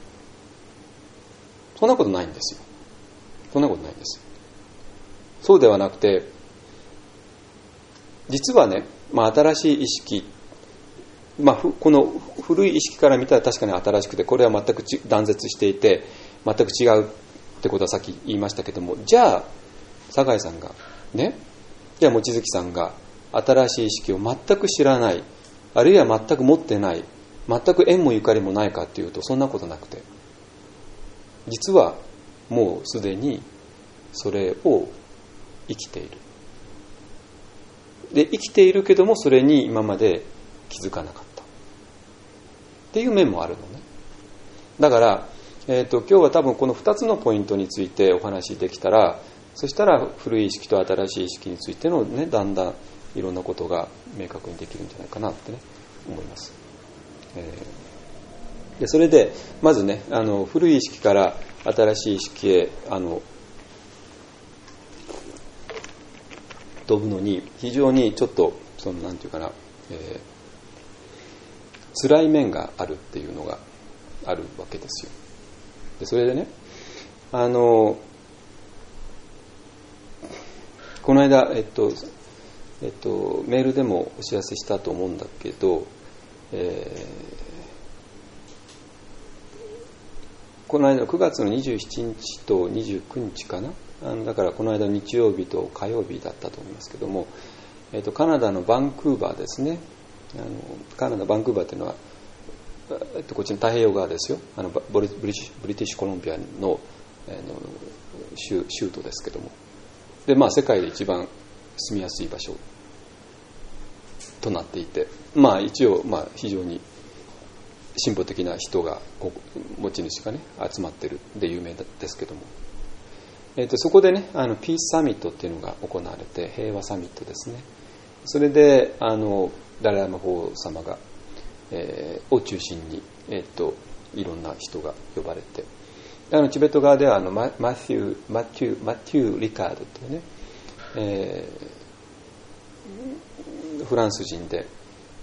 [SPEAKER 1] そんなことないんですよ。そんなことないんです。そうではなくて、実はね、新しい意識、この古い意識から見たら確かに新しくて、これは全く断絶していて全く違うってことはさっき言いましたけども、じゃあ酒井さんがね、じゃあ望月さんが新しい意識を全く知らない、あるいは全く持ってない、全く縁もゆかりもないかっていうと、そんなことなくて、実はもうすでにそれを生きている。で生きているけどもそれに今まで気づかなかったっていう面もあるのね。だから今日は多分この2つのポイントについてお話しできたら、そしたら古い意識と新しい意識についてのね、だんだんいろんなことが明確にできるんじゃないかなってね、思います。でそれでまずね、古い意識から新しい意識へ飛ぶのに非常にちょっとなんていうかな、辛い面があるっていうのがあるわけですよ。でそれでね、この間メールでもお知らせしたと思うんだけど、この間9月の27日と29日かな、だからこの間日曜日と火曜日だったと思いますけども、カナダのバンクーバーですね。カナダバンクーバーというのは、こっちの太平洋側ですよ。ブリティッシュコロンビアの、州都ですけども、で世界で一番住みやすい場所となっていて、一応非常に進歩的な人が持ち主がね集まってるで有名ですけども、そこでねピースサミットっていうのが行われて、平和サミットですね。それでダライ・ラマ法様が、を中心に、いろんな人が呼ばれて、チベット側ではマテュー・リカードというね、フランス人で、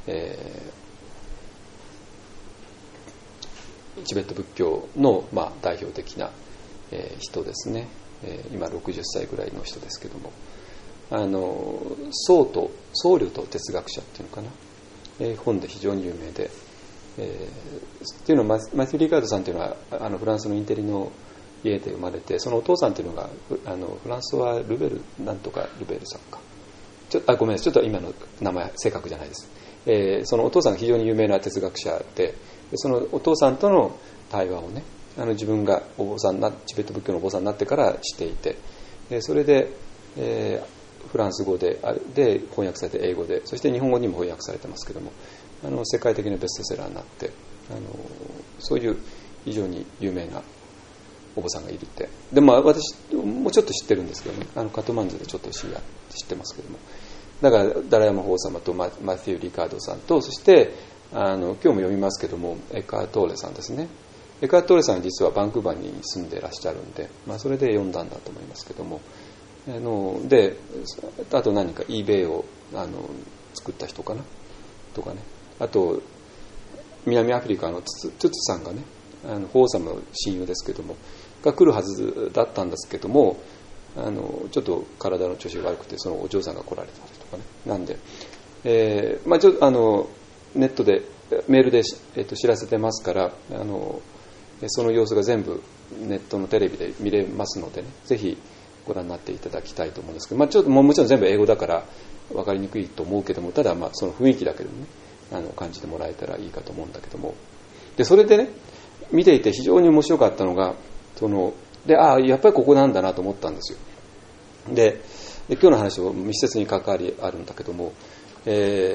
[SPEAKER 1] チベット仏教の、代表的な、人ですね。今60歳ぐらいの人ですけども、僧侶と哲学者っていうのかな、本で非常に有名で、っていうのはマテュー・リカードさんっていうのはフランスのインテリの家で生まれて、そのお父さんっていうのがフランスはルベルなんとかルベルさんか、ごめんなさい、ちょっと今の名前正確じゃないです。そのお父さんが非常に有名な哲学者で、そのお父さんとの対話をね、自分がチベット仏教のお坊さんになってからしていて、それで、フランス語で翻訳されて、英語で、そして日本語にも翻訳されてますけども、世界的なベストセラーになって、そういう非常に有名なお坊さんがいるって。で私もうちょっと知ってるんですけどね、カトマンズでちょっと知ってますけども、だからダライ・ラマ法様とマティー・リカードさんと、そして今日も読みますけどもエカートーレさんですね。エカートーレさんは実はバンクーバーに住んでいらっしゃるんで、それで読んだんだと思いますけども、であと何か eBay を作った人かなとかね、あと南アフリカのトゥツさんがね、法王様の親友ですけどもが来るはずだったんですけども、ちょっと体の調子が悪くて、そのお嬢さんが来られたりとかね、なんで、ちょっとネットでメールで、知らせてますから、その様子が全部ネットのテレビで見れますのでね、ぜひご覧になっていただきたいと思うんですけど、ちょっともちろん全部英語だから分かりにくいと思うけども、ただその雰囲気だけでもね感じてもらえたらいいかと思うんだけども、でそれでね見ていて非常に面白かったのが、やっぱりここなんだなと思ったんですよ。で今日の話も密接に関わりあるんだけども、や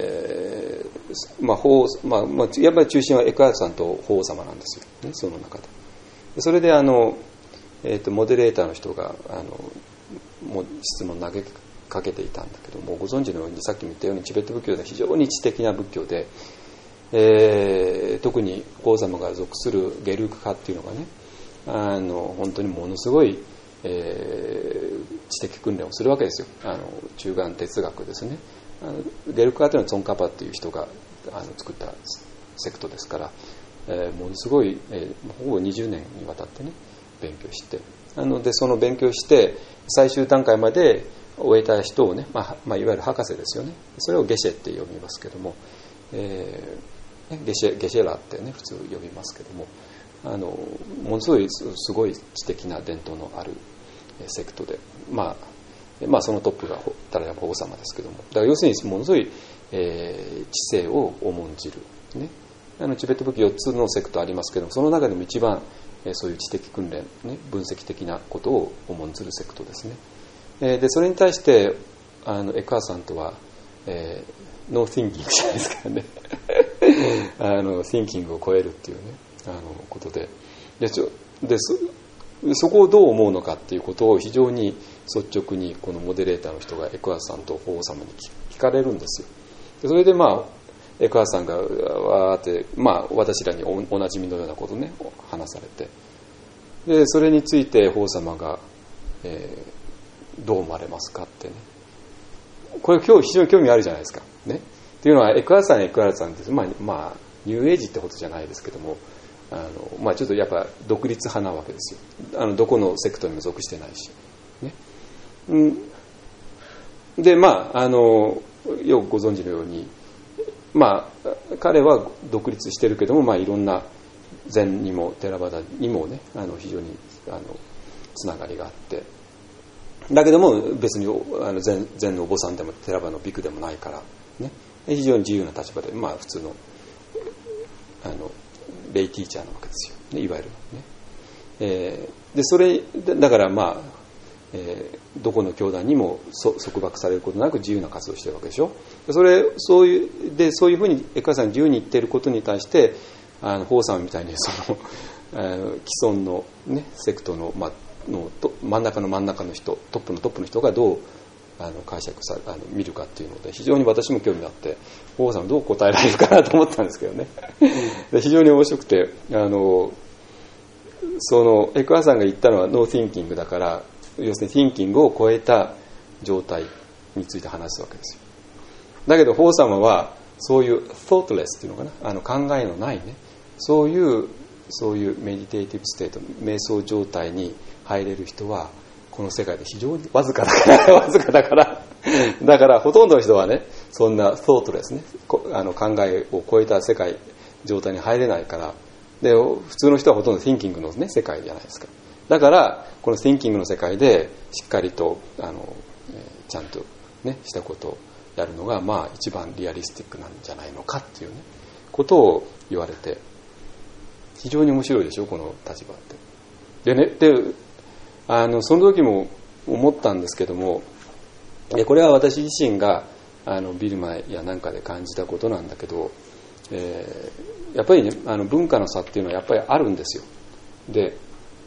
[SPEAKER 1] っぱり中心はエクアートさんと法皇様なんですよ、ね、その中で。それでモデレーターの人が質問投げかけていたんだけども、ご存知のようにさっきも言ったようにチベット仏教では非常に知的な仏教で、特に法皇様が属するゲルク派っていうのがね、本当にものすごい、知的訓練をするわけですよ。中眼哲学ですね。ゲルク派というのはツォンカパっていう人が作ったセクトですから、ものすごい、ほぼ20年にわたってね勉強して、でその勉強して最終段階まで終えた人をね、いわゆる博士ですよね。それをゲシェって呼びますけども、ゲシェラってね普通呼びますけども、ものすごい知的な伝統のあるセクトで、そのトップがダライ・ラマ法皇様ですけども、だから要するにものすごい、知性を重んじる、ね、チベット仏教4つのセクトありますけども、その中でも一番、そういう知的訓練、ね、分析的なことを重んずるセクトですね。でそれに対してエクアさんとは、ノーシンキングじゃないですかねシンキングを超えるっていうねことで、 でそこをどう思うのかっていうことを非常に率直にこのモデレーターの人がエクアスさんと法皇様に聞かれるんですよ。でそれでエクアスさんがわーって、私らにおなじみのようなことをね話されて、でそれについて法皇様が、どう思われますかってね、これ今日非常に興味あるじゃないですかね。っていうのはエクアスさんって、ニューエイジってことじゃないですけども、ちょっとやっぱ独立派なわけですよ。どこのセクトにも属してないし、ね。でよくご存知のように、彼は独立してるけども、いろんな禅にもテラバダにもね非常につながりがあって、だけども別に禅のお坊さんでもテラバダのビクでもないからね、非常に自由な立場で普通のレイティーチャーなわけですよ、ね、いわゆるね。でそれだからどこの教団にも束縛されることなく自由な活動をしているわけでしょ。そういうふうにエクアスさんが自由に言っていることに対して法さんみたいに既存の、ね、セクトの、真ん中の人、トップの人がどう解釈見るかっていうので非常に私も興味があって、法さんはどう答えられるかなと思ったんですけどねで非常に面白くて、エクアスさんが言ったのはノー・ティンキングだから、要するにティンキングを超えた状態について話すわけですよ。だけど法様はそういう thoughtless っていうのかな、考えのないね、そういうメディテイティブステート、瞑想状態に入れる人はこの世界で非常にわずかだからほとんどの人はねそんな thoughtless ね、考えを超えた世界状態に入れないから、で普通の人はほとんど thinking の、ね、世界じゃないですか。だからこの thinking の世界でしっかりとちゃんとねしたことをやるのが一番リアリスティックなんじゃないのかっていうねことを言われて、非常に面白いでしょこの立場って。でその時も思ったんですけども、これは私自身がビルマやなんかで感じたことなんだけど、やっぱりね文化の差っていうのはやっぱりあるんですよ。で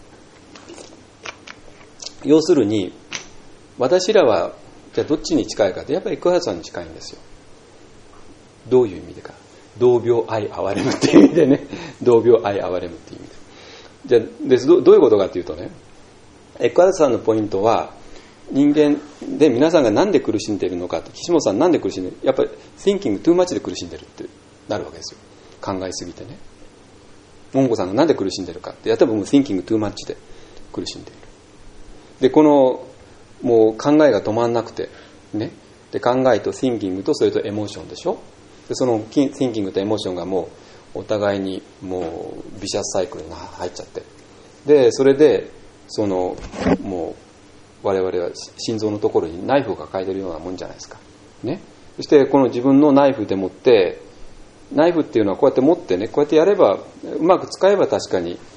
[SPEAKER 1] 要するに私らはじゃあどっちに近いかって、やっぱりエクアスさんに近いんですよ。どういう意味でか、同病愛憐れむっていう意味でね、同病愛憐れむっていう意味で、じゃあどういうことかっていうとね、エクアスさんのポイントは人間で皆さんがなんで苦しんでいるのかって、岸本さんなんで苦しんでいる、やっぱり thinking too much で苦しんでるってなるわけですよ。考えすぎてね。桃子さんがなんで苦しんでるかって、やっぱりもう thinking too much で苦しんでいる。でこのもう考えが止まんなくてね、で考えと thinking とそれとエモーションでしょ。でその thinking とエモーションがもうお互いにもうビシャスサイクルに入っちゃって、でそれでもう我々は心臓のところにナイフを抱えているようなもんじゃないですかね。そしてこの自分のナイフでもって、ナイフっていうのはこうやって持ってね、こうやってやればうまく使えば確かに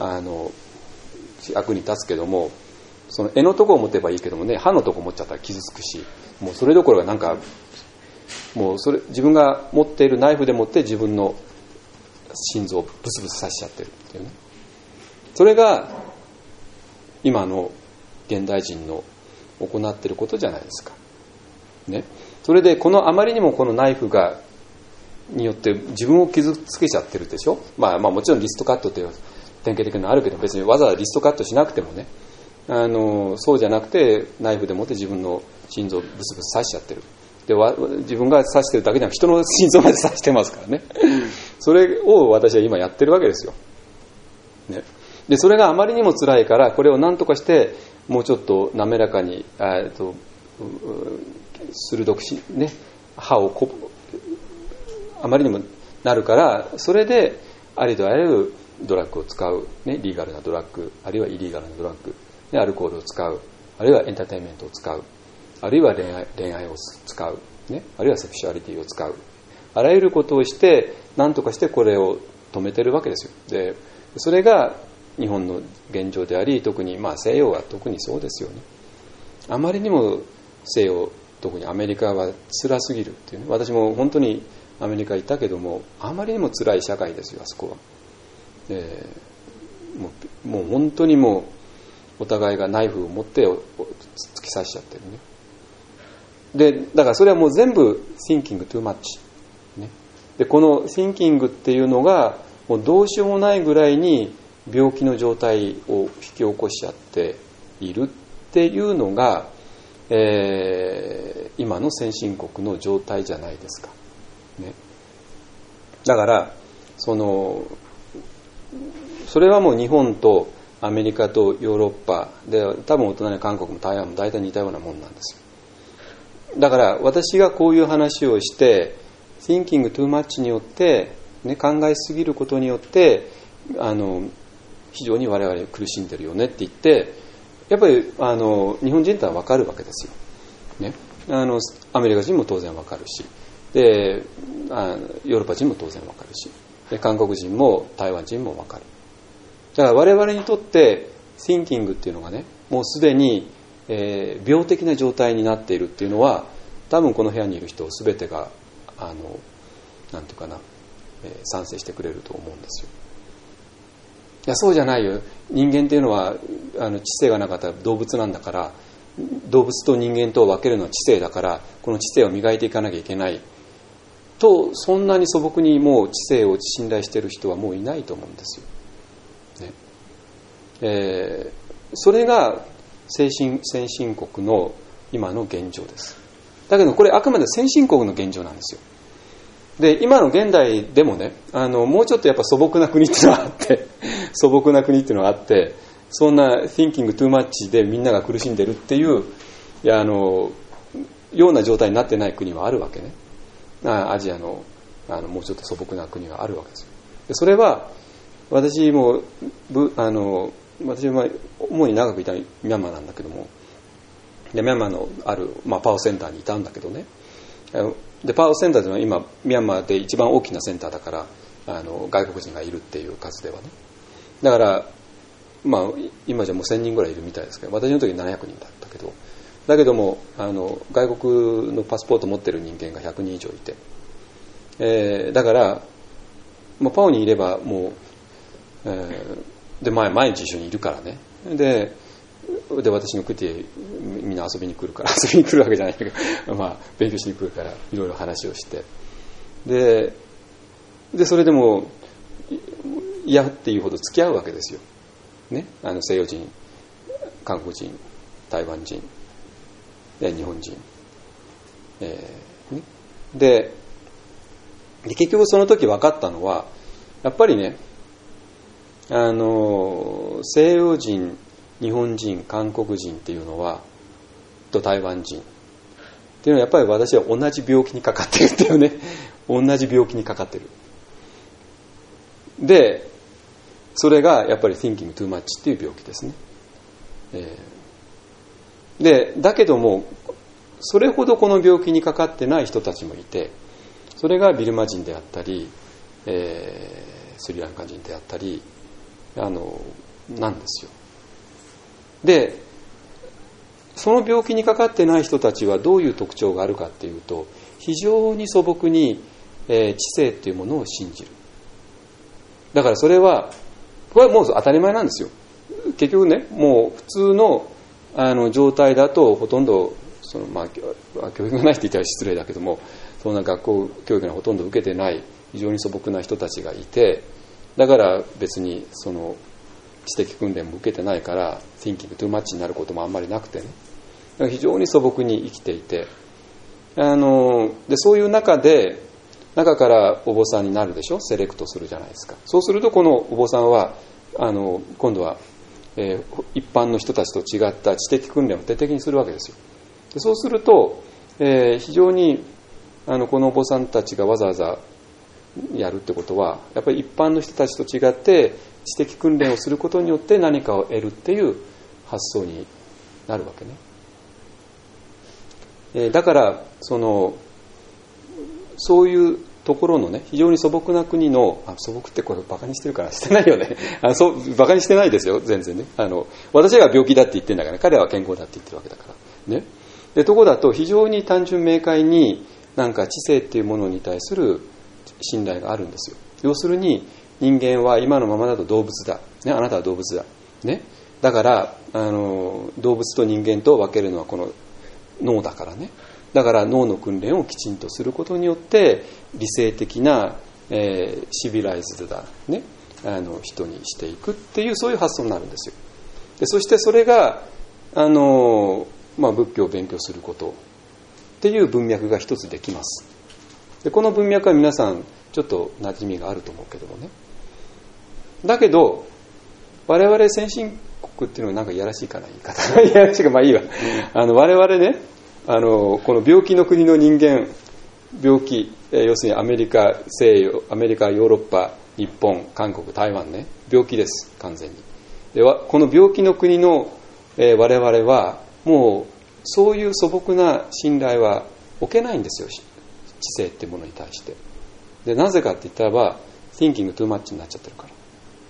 [SPEAKER 1] 役に立つけども、その柄のところを持てばいいけどもね、刃のところを持っちゃったら傷つくし、もうそれどころがもう自分が持っているナイフでもって自分の心臓をブスブス刺しちゃってるっていうね。それが今の現代人の行っていることじゃないですかね。それであまりにもこのナイフによって自分を傷つけちゃってるでしょ。もちろんリストカットという典型的なのあるけど、別にわざわざリストカットしなくてもね、そうじゃなくてナイフでもって自分の心臓をブスブス刺しちゃってる。で自分が刺してるだけでは人の心臓まで刺してますからね。それを私は今やってるわけですよ、ね。でそれがあまりにも辛いから、これを何とかしてもうちょっと滑らかに鋭くね、歯をあまりにもなるから、それでありとあらゆるドラッグを使う、ね、リーガルなドラッグ、あるいはイリーガルなドラッグ、ね、アルコールを使う、あるいはエンターテインメントを使う、あるいは恋愛を使う、ね、あるいはセクシュアリティを使う、あらゆることをして何とかしてこれを止めてるわけですよ。でそれが日本の現状であり、特に西洋は特にそうですよね。あまりにも西洋、特にアメリカは辛すぎるっていうね。私も本当にアメリカ行ったけども、あまりにも辛い社会ですよ、あそこは。 もう本当にもうお互いがナイフを持って突き刺しちゃってるね。でだからそれはもう全部 thinking too much、ね、でこの thinking っていうのがもうどうしようもないぐらいに病気の状態を引き起こしちゃっているっていうのが、今の先進国の状態じゃないですか、ね、だからそれはもう日本とアメリカとヨーロッパで多分お隣の韓国も台湾も大体似たようなもんなんですよ。だから私がこういう話をして thinking too much によって、ね、考えすぎることによって非常に我々苦しんでるよねって言ってやっぱり日本人とは分かるわけですよ、ね、アメリカ人も当然分かるしでヨーロッパ人も当然分かるしで韓国人も台湾人も分かる。だから我々にとって thinking っていうのがねもうすでに、病的な状態になっているっていうのは多分この部屋にいる人全てがなんていうかな、賛成してくれると思うんですよ。いやそうじゃないよ、人間っていうのは知性がなかったら動物なんだから、動物と人間とを分けるのは知性だからこの知性を磨いていかなきゃいけないと、そんなに素朴にもう知性を信頼している人はもういないと思うんですよ、ね。それが先進国の今の現状です。だけどこれあくまで先進国の現状なんですよ。で今の現代でもねもうちょっとやっぱ素朴な国っていうのがあって素朴な国っていうのがあってそんな thinking too much でみんなが苦しんでるっていうような状態になってない国はあるわけね。アジアのもうちょっと素朴な国があるわけですよ。でそれは私も主に長くいたミャンマーなんだけどもでミャンマーのある、パオセンターにいたんだけどねでパオセンターというのは今ミャンマーで一番大きなセンターだから外国人がいるっていう数ではねだから今じゃもう1000人ぐらいいるみたいですけど私の時700人だったけどだけども外国のパスポート持ってる人間が100人以上いて、だからパオにいればもう、で毎日一緒にいるからねで私の国へみんな遊びに来るから遊びに来るわけじゃないけど勉強しに来るからいろいろ話をしてでそれでも嫌っていうほど付き合うわけですよ、ね、西洋人韓国人台湾人日本人、で結局その時分かったのはやっぱりね西洋人日本人韓国人っていうのはと台湾人っていうのはやっぱり私は同じ病気にかかってるっていうね同じ病気にかかってるでそれがやっぱり thinking too much っていう病気ですね、でだけどもそれほどこの病気にかかってない人たちもいてそれがビルマ人であったり、スリランカ人であったりなんですよ。でその病気にかかってない人たちはどういう特徴があるかっていうと非常に素朴に、知性っていうものを信じる。だからこれはもう当たり前なんですよ。結局ねもう普通の状態だとほとんど教育がないって言ったら失礼だけどもそんな学校教育がほとんど受けてない非常に素朴な人たちがいてだから別に知的訓練も受けてないから thinking too much になることもあんまりなくてね非常に素朴に生きていてでそういう中からお坊さんになるでしょセレクトするじゃないですか。そうするとこのお坊さんは今度は、一般の人たちと違った知的訓練を徹底的にするわけですよ。でそうすると、非常にこのお坊さんたちがわざわざやるってことはやっぱり一般の人たちと違って知的訓練をすることによって何かを得るっていう発想になるわけね。だからそういうところのね非常に素朴な国の素朴ってこれバカにしてるからしてないよねバカにしてないですよ全然ね私が病気だって言ってるんだから彼らは健康だって言ってるわけだからね。でところだと非常に単純明快になんか知性っていうものに対する信頼があるんですよ。要するに人間は今のままだと動物だね、あなたは動物だ、ね、だから動物と人間と分けるのはこの脳だからね。だから脳の訓練をきちんとすることによって理性的な、シビライズドだ、ね、人にしていくっていうそういう発想になるんですよ。でそしてそれが仏教を勉強することっていう文脈が一つできます。でこの文脈は皆さんちょっと馴染みがあると思うけどもね。だけど我々先進国っていうのはなんかいやらしいかな、言い方いやらしいか、まあいいわ。我々ね、この病気の国の人間、病気、要するにアメリカ、西洋、アメリカ、ヨーロッパ、日本、韓国、台湾ね、病気です、完全に。でこの病気の国の、我々はもうそういう素朴な信頼は置けないんですよ、知性っていうものに対して。でなぜかって言ったらば thinking too much になっちゃってるから、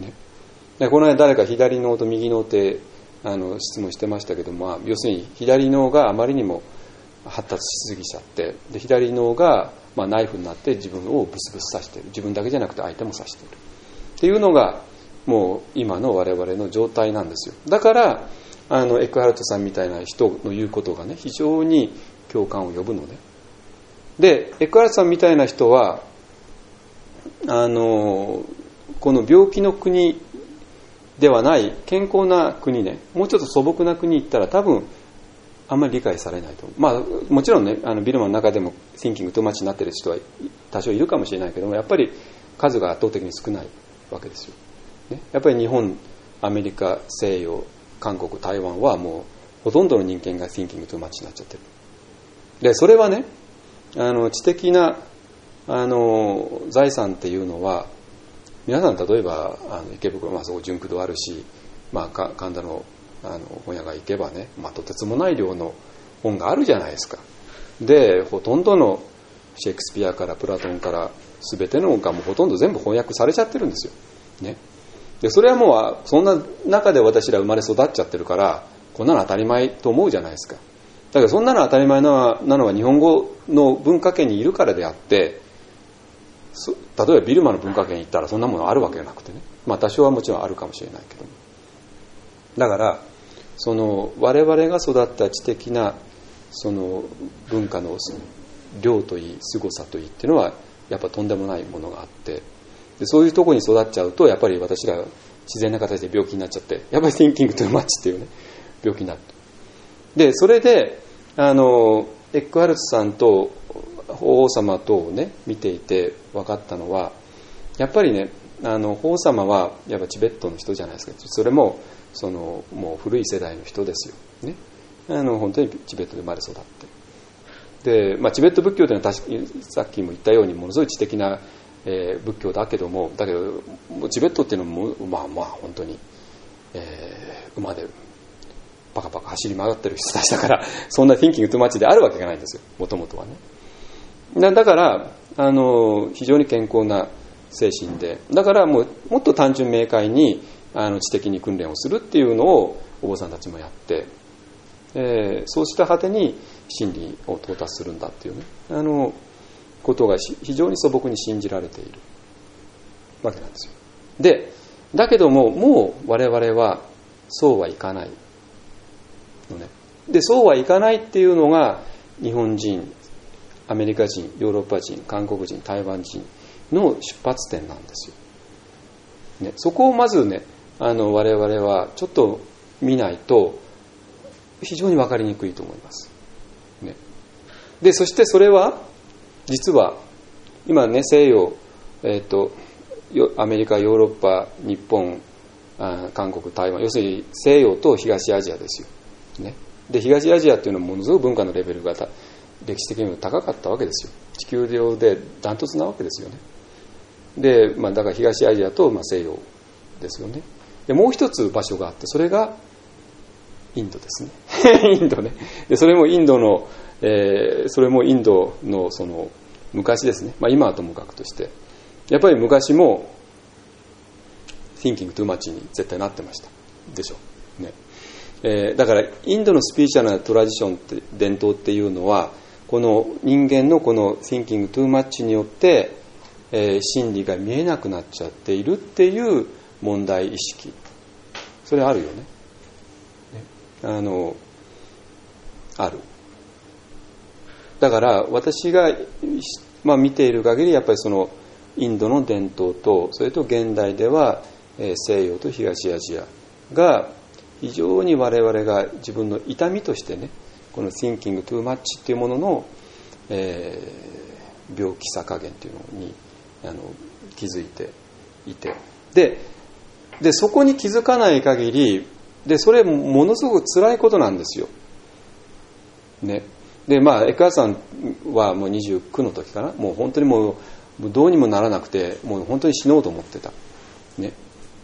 [SPEAKER 1] ね、でこの間誰か左脳と右脳って質問してましたけども、要するに左脳があまりにも発達しすぎちゃって、で左脳がナイフになって自分をブスブス刺している、自分だけじゃなくて相手も刺しているっていうのがもう今の我々の状態なんですよ。だからエックハルトさんみたいな人の言うことがね非常に共感を呼ぶのね。でエックハルトさんみたいな人はこの病気の国ではない健康な国ね、もうちょっと素朴な国に行ったら多分あんまり理解されないと思う。もちろんねビルマの中でも thinking too much になっている人は多少いるかもしれないけども、やっぱり数が圧倒的に少ないわけですよ、ね、やっぱり日本、アメリカ、西洋、韓国、台湾はもうほとんどの人間が thinking too much になっちゃってる。でそれはね知的な財産っていうのは皆さん例えば池袋、そう純駆動あるし、神田の本屋が行けばね、とてつもない量の本があるじゃないですか。でほとんどのシェイクスピアからプラトンから全ての本がもうほとんど全部翻訳されちゃってるんですよ、ね、でそれはもうそんな中で私ら生まれ育っちゃってるからこんなの当たり前と思うじゃないですか。だけどそんなの当たり前なのは日本語の文化圏にいるからであって、例えばビルマの文化圏に行ったらそんなものあるわけがなくてね、多少はもちろんあるかもしれないけども、だからその我々が育った知的なその文化の量といい凄さといいっていうのはやっぱとんでもないものがあって、でそういうところに育っちゃうとやっぱり私が自然な形で病気になっちゃって、やっぱり thinking too much っていうね病気になると。でそれでエックハルトさんと法皇様とをね見ていて分かったのは、やっぱりね法皇様はやっぱチベットの人じゃないですか。それももう古い世代の人ですよね。本当にチベットで生まれ育って、で、チベット仏教というのはさっきも言ったようにものすごい知的な、仏教だけどチベットっていうのも本当に、馬でパカパカ走り回ってる人たちだからそんな thinking too much であるわけがないんですよ、もともとはね。だから非常に健康な精神で、だからもっと単純明快に知的に訓練をするっていうのをお坊さんたちもやって、そうした果てに真理を到達するんだっていうねことが非常に素朴に信じられているわけなんですよ。だけどももう我々はそうはいかないのね。でそうはいかないっていうのが日本人、アメリカ人、ヨーロッパ人、韓国人、台湾人の出発点なんですよ、ね、そこをまずね我々はちょっと見ないと非常に分かりにくいと思います、ね、でそしてそれは実は今ね西洋、アメリカ、ヨーロッパ、日本、韓国、台湾、要するに西洋と東アジアですよ、ね、で東アジアっていうのはものすごく文化のレベルが歴史的にも高かったわけですよ。地球上でダントツなわけですよね。で、だから東アジアと西洋ですよね。でもう一つ場所があって、それがインドですねインドね。でそれもインドの、その昔ですね、今はともかくとしてやっぱり昔も thinking too much に絶対なってましたでしょ、ね。だからインドのスピリチュアルなトラディションって伝統っていうのはこの人間のこの thinking too much によって、真理が見えなくなっちゃっているっていう問題意識それあるよね。ある。だから私が、見ている限りやっぱりそのインドの伝統とそれと現代では西洋と東アジアが非常に我々が自分の痛みとしてね、この thinking too much っていうものの、病気さ加減っていうのに気づいていて、でそこに気づかない限りで、それものすごく辛いことなんですよね。でエクハーさんはもう29の時かな、もう本当にもうどうにもならなくて、もう本当に死のうと思ってたね。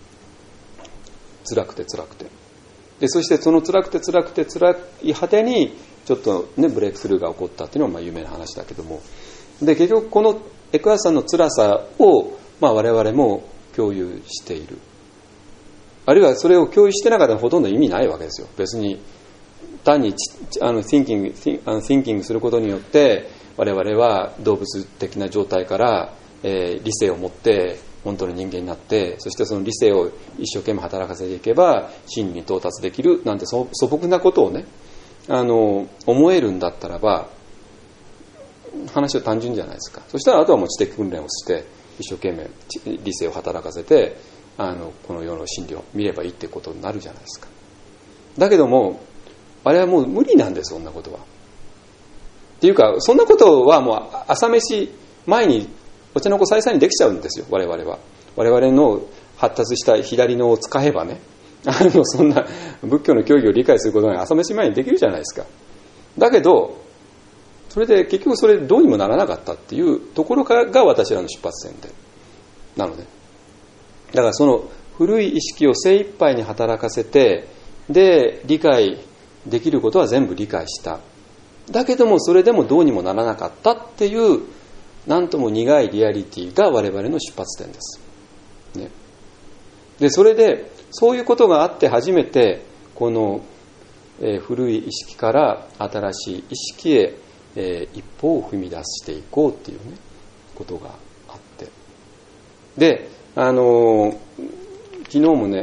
[SPEAKER 1] 辛くてで、そしてその辛い果てにちょっとねブレイクスルーが起こったっていうのは有名な話だけども、で結局このエクハーさんの辛さを我々も共有している。あるいはそれを共有してなかったらほとんど意味ないわけですよ。別に単にthinkingすることによって我々は動物的な状態から、理性を持って本当の人間になって、そしてその理性を一生懸命働かせていけば真理に到達できるなんて素朴なことをね思えるんだったらば話は単純じゃないですか。そしたらあとはもう知的訓練をして一生懸命理性を働かせてこの世の真理を見ればいいってことになるじゃないですか。だけどもあれはもう無理なんです、そんなことは。っていうかそんなことはもう朝飯前にお茶の子さいさいにできちゃうんですよ。我々の発達した左脳を使えばね、そんな仏教の教義を理解することが朝飯前にできるじゃないですか。だけどそれで結局それどうにもならなかったっていうところが私らの出発点でなので、だからその古い意識を精一杯に働かせて、で理解できることは全部理解した。だけどもそれでもどうにもならなかったっていうなんとも苦いリアリティが我々の出発点です、ね。でそれでそういうことがあって初めてこの、古い意識から新しい意識へ、一歩を踏み出していこうっていうねことがあって、で昨日もね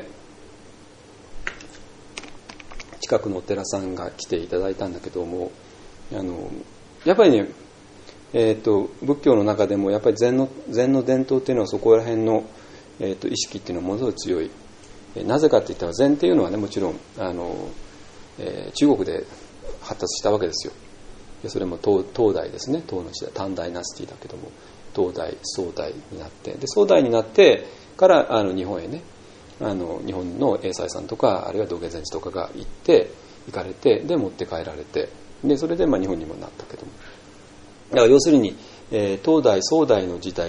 [SPEAKER 1] 近くのお寺さんが来ていただいたんだけども、やっぱりね、仏教の中でもやっぱり禅の伝統っていうのはそこら辺の、意識っていうのはものすごく強い。なぜかって言ったら禅っていうのはねもちろん中国で発達したわけですよ。でそれも東大ですね、唐の時代唐ダイナスティだけども東大宋大になって、で宋大になってから日本へね日本の栄西さんとかあるいは道元禅師とかが行かれて、で持って帰られて、でそれで日本にもなったけども、だから要するに、東大宋大の時代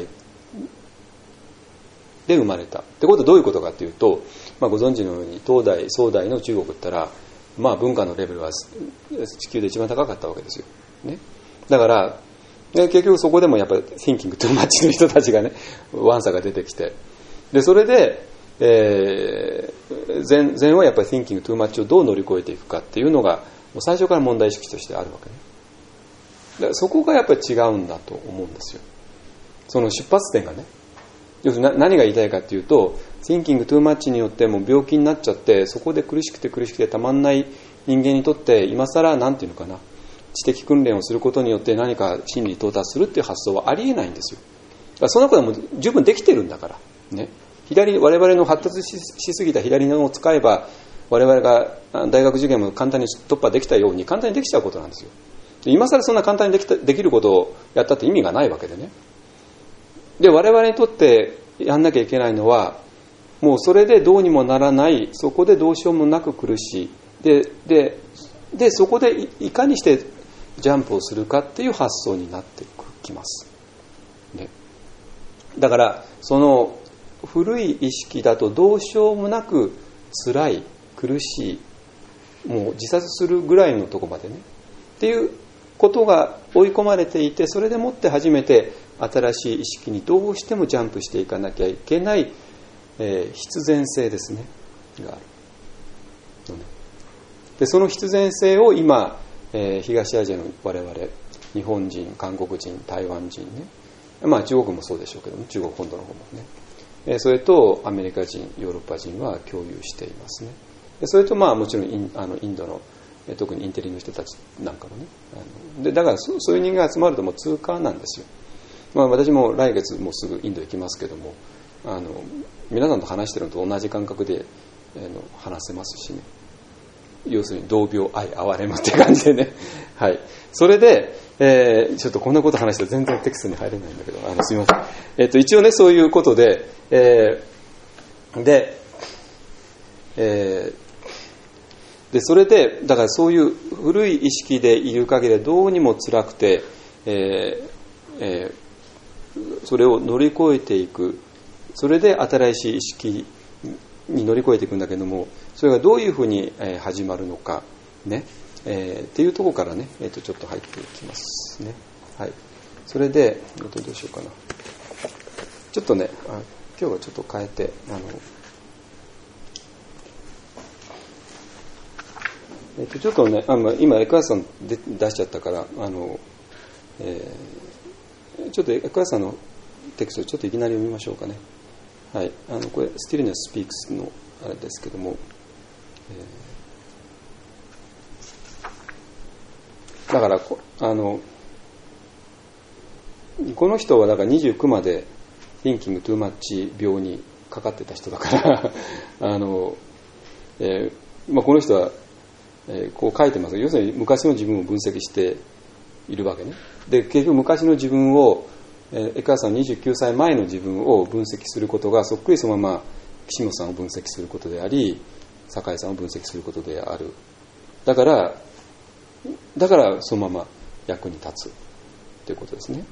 [SPEAKER 1] で生まれたってことはどういうことかというと、ご存知のように東大宋大の中国って言ったら文化のレベルは地球で一番高かったわけですよ、ね。だから結局そこでもやっぱり thinking too much の人たちがねワンサが出てきて、でそれで禅はやっぱり thinking too much をどう乗り越えていくかっていうのが最初から問題意識としてあるわけね。だからそこがやっぱり違うんだと思うんですよ。その出発点がね、要するに何が言いたいかっていうと thinking too much によってもう病気になっちゃって、そこで苦しくてたまんない人間にとって今更なんていうのかな、知的訓練をすることによって何か真理に到達するっていう発想はありえないんですよ。だからそんなことはもう十分できてるんだからね。我々の発達しすぎた左脳を使えば我々が大学受験も簡単に突破できたように簡単にできちゃうことなんですよ。今更そんな簡単にできることをやったって意味がないわけでね。で我々にとってやんなきゃいけないのはもうそれでどうにもならない、そこでどうしようもなく苦しいでそこでいかにしてジャンプをするかっていう発想になってきます、ね。だからその古い意識だとどうしようもなく辛い苦しい、もう自殺するぐらいのところまでねっていうことが追い込まれていて、それでもって初めて新しい意識にどうしてもジャンプしていかなきゃいけない、必然性ですねがある。でその必然性を今、東アジアの我々日本人、韓国人、台湾人ね、中国もそうでしょうけども、中国本土の方もね、 それとアメリカ人、ヨーロッパ人は共有していますね。それともちろんインドの特にインテリの人たちなんかもね、でだからそういう人間が集まるともう通過なんですよ。私も来月もうすぐインド行きますけども、皆さんと話してるのと同じ感覚で話せますしね。要するに同病愛憐れむって感じでね。はい。それで、ちょっとこんなこと話して全然テキストに入れないんだけど、すみません。一応ね、そういうことで、それで、だからそういう古い意識でいる限りどうにも辛くて、それを乗り越えていく。それで新しい意識に乗り越えていくんだけども、それがどういうふうに始まるのか、ね。っていうところからね、ちょっと入っていきますね。はい。それで、どうしようかな。ちょっとね、今日はちょっと変えて、ちょっとね、今エクアさんで出しちゃったから、ちょっとエクアさんのテクストをちょっといきなり読みましょうかね。はい。これ、Stillness Speaks のあれですけども、だからこの人はだから29まで Thinking Too Much 病にかかってた人だからこの人は、こう書いてます。要するに昔の自分を分析しているわけね。で結局昔の自分をエクアさん29歳前の自分を分析することがそっくりそのまま岸本さんを分析することであり、酒井さんを分析することである。だからそのまま役に立つということですね。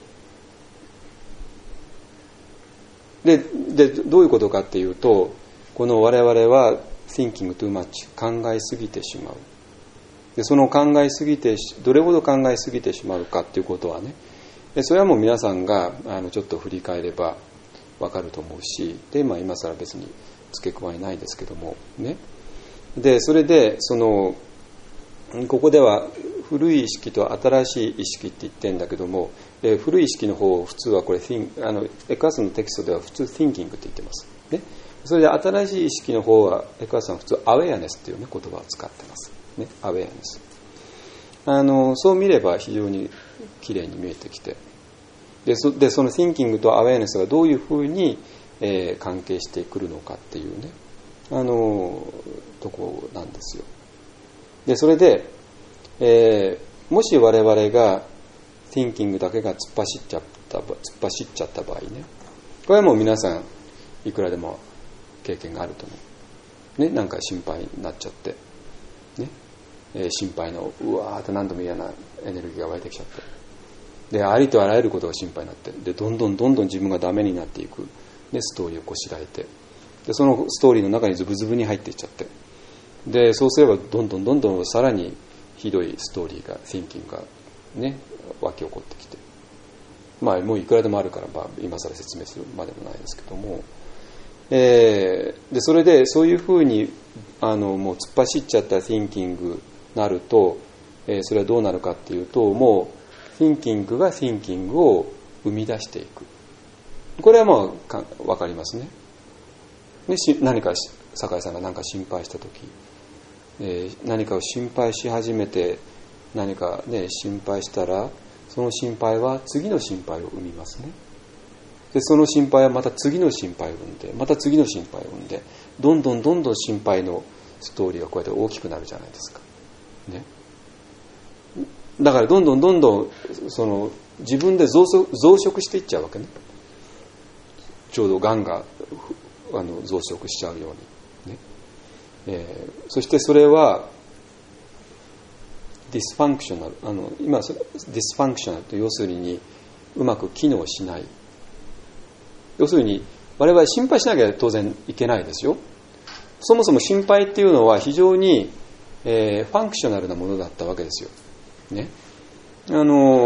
[SPEAKER 1] でどういうことかっていうと、この我々は thinking too much 考えすぎてしまう。でその考えすぎてどれほど考えすぎてしまうかっていうことはね、それはもう皆さんがちょっと振り返ればわかると思うし、で今更別に付け加えないですけどもね。でそれでここでは古い意識と新しい意識って言ってるんだけども、古い意識の方を普通はこれエクアスのテキストでは普通 thinking って言ってます、ね、それで新しい意識の方はエクアスは普通 awareness っていう、ね、言葉を使ってます、ね、awareness。そう見れば非常にきれいに見えてきて、でその thinking と awareness がどういうふうに、関係してくるのかっていうねとこなんですよ。でそれで、もし我々が thinking だけが突っ走っちゃった場合ね、これはもう皆さんいくらでも経験があると思う、ね、なんか心配になっちゃって、ね、心配のうわーって何度も嫌なエネルギーが湧いてきちゃって、でありとあらゆることが心配になって、でどんどん自分がダメになっていく、ね、ストーリーをこしらえて、でそのストーリーの中にズブズブに入っていっちゃって、でそうすればどんどんさらにひどいストーリーが thinking がね湧き起こってきて、もういくらでもあるから、今更説明するまでもないですけども、でそれでそういうふうにもう突っ走っちゃった thinking なると、それはどうなるかっていうと、もう thinking が thinking を生み出していく。これはもう分かりますね。何か酒井さんが何か心配した時、何かを心配し始めて、何かね心配したら、その心配は次の心配を生みますね。でその心配はまた次の心配を生んで、また次の心配を生んで、どんどん心配のストーリーがこうやって大きくなるじゃないですか、ね、だからどんどんその自分で増殖していっちゃうわけね。ちょうどがんが増殖しちゃうように、ね、そしてそれはディスファンクショナル、今ディスファンクショナルと要するにうまく機能しない。要するに我々心配しなきゃ当然いけないですよ。そもそも心配っていうのは非常に、ファンクショナルなものだったわけですよ、ね、今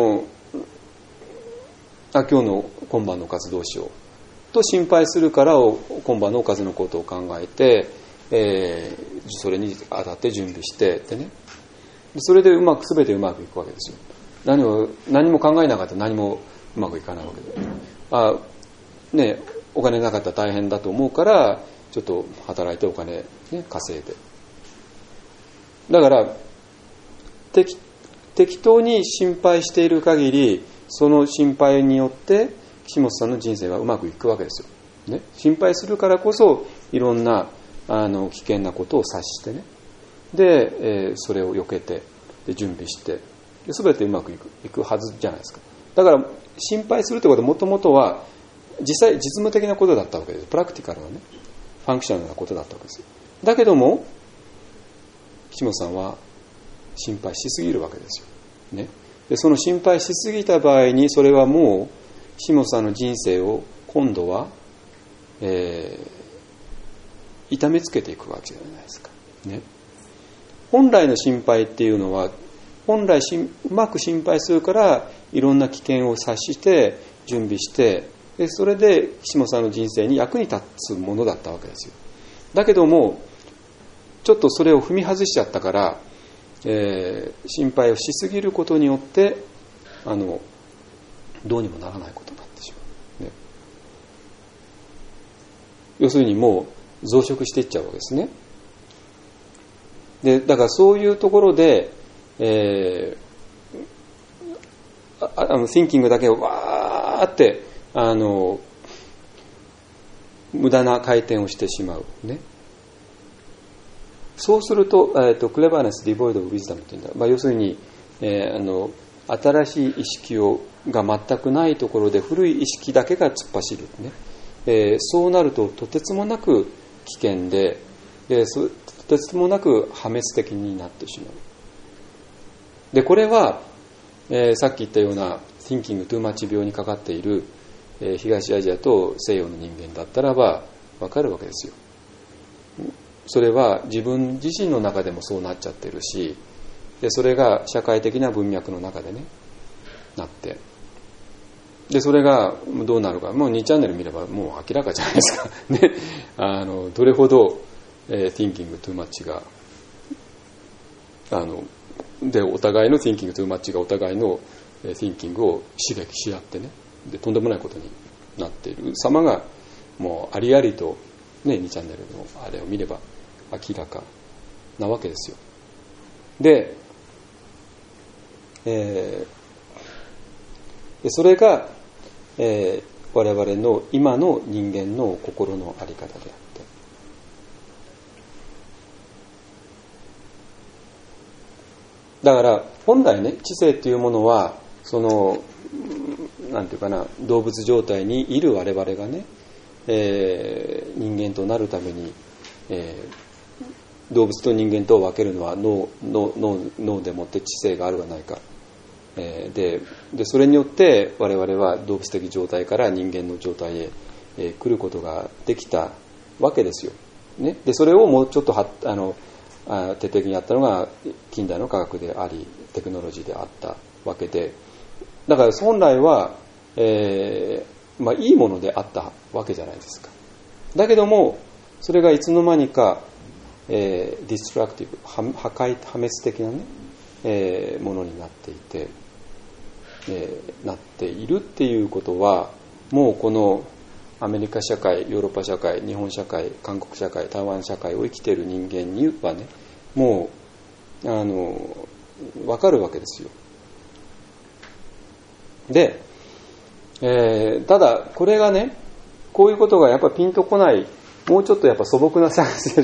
[SPEAKER 1] 日の今晩のおかずどうしようと心配するから、今晩のおかずのことを考えて、それに当たって準備してってね、それで全てうまくいくわけですよ。何も考えなかったら何もうまくいかないわけで、ね、 お金なかったら大変だと思うからちょっと働いてお金、ね、稼いで、だから適当に心配している限りその心配によって岸本さんの人生はうまくいくわけですよ、ね、心配するからこそいろんな危険なことを察してね、で、それを避けてで準備してで全てうまくいくはずじゃないですか。だから心配するということはもともとは実務的なことだったわけです。プラクティカルなねファンクショナルなことだったわけです。だけども岸本さんは心配しすぎるわけですよ、ね、でその心配しすぎた場合にそれはもう岸本さんの人生を今度は、痛めつけていくわけじゃないですか、ね、本来の心配っていうのは本来うまく心配するからいろんな危険を察して準備してでそれで岸本さんの人生に役に立つものだったわけですよ。だけどもちょっとそれを踏み外しちゃったから、心配をしすぎることによってどうにもならないことになってしまう、ね、要するにもう増殖していっちゃうわけですね。でだからそういうところで、thinking だけをわーって無駄な回転をしてしまう、ね、そうすると、クレバーネスディボイドウィズダムというんだ、要するに、新しい意識が全くないところで古い意識だけが突っ走る、ね、そうなるととてつもなく危険で、とてつもなく破滅的になってしまう。でこれは、さっき言ったような Thinking Too Much 病にかかっている、東アジアと西洋の人間だったらば分かるわけですよ。それは自分自身の中でもそうなっちゃってるし、でそれが社会的な文脈の中でねなって、でそれがどうなるかもう2チャンネル見ればもう明らかじゃないですかね。どれほど、Thinking Too Much がでお互いの Thinking Too Much がお互いの Thinking を刺激し合ってね、でとんでもないことになっている様がもうありありと、ね、2チャンネルのあれを見れば明らかなわけですよ。で、それが、我々の今の人間の心の在り方であって、だから本来ね知性っていうものはそのなんていうかな動物状態にいる我々がね、人間となるために、動物と人間とを分けるのは脳でもって知性があるはないか、でそれによって我々は動物的状態から人間の状態へ、来ることができたわけですよ、ね、でそれをもうちょっと徹底的にやったのが近代の科学でありテクノロジーであったわけで、だから本来は、いいものであったわけじゃないですか。だけどもそれがいつの間にか、ディストラクティブ破滅的な、ねものになっていて、なっているっていうことはもうこのアメリカ社会、ヨーロッパ社会、日本社会、韓国社会、台湾社会を生きている人間にはねもう分かるわけですよ。で、ただこれがねこういうことがやっぱりピンとこない、もうちょっとやっぱ素朴な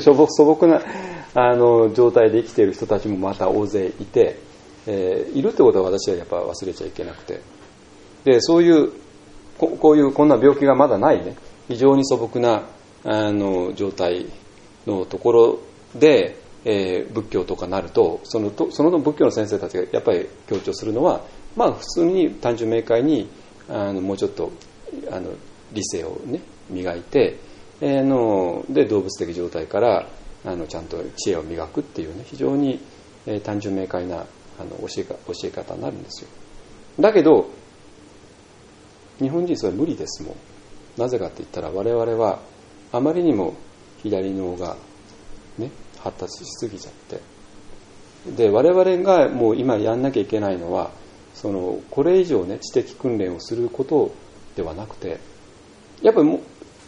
[SPEAKER 1] 状態で生きている人たちもまた大勢いて、いるってことは私はやっぱ忘れちゃいけなくて、でそういうこんな病気がまだないね非常に素朴な状態のところで、仏教とかなるとその仏教の先生たちがやっぱり強調するのは、普通に単純明快にもうちょっと理性をね磨いて、で動物的状態からちゃんと知恵を磨くっていうね非常に、単純明快な教え方になるんですよ。だけど日本人それは無理ですもん。なぜかって言ったら我々はあまりにも左脳がね発達しすぎちゃって、で我々がもう今やんなきゃいけないのはこれ以上ね知的訓練をすることではなくて、やっぱりも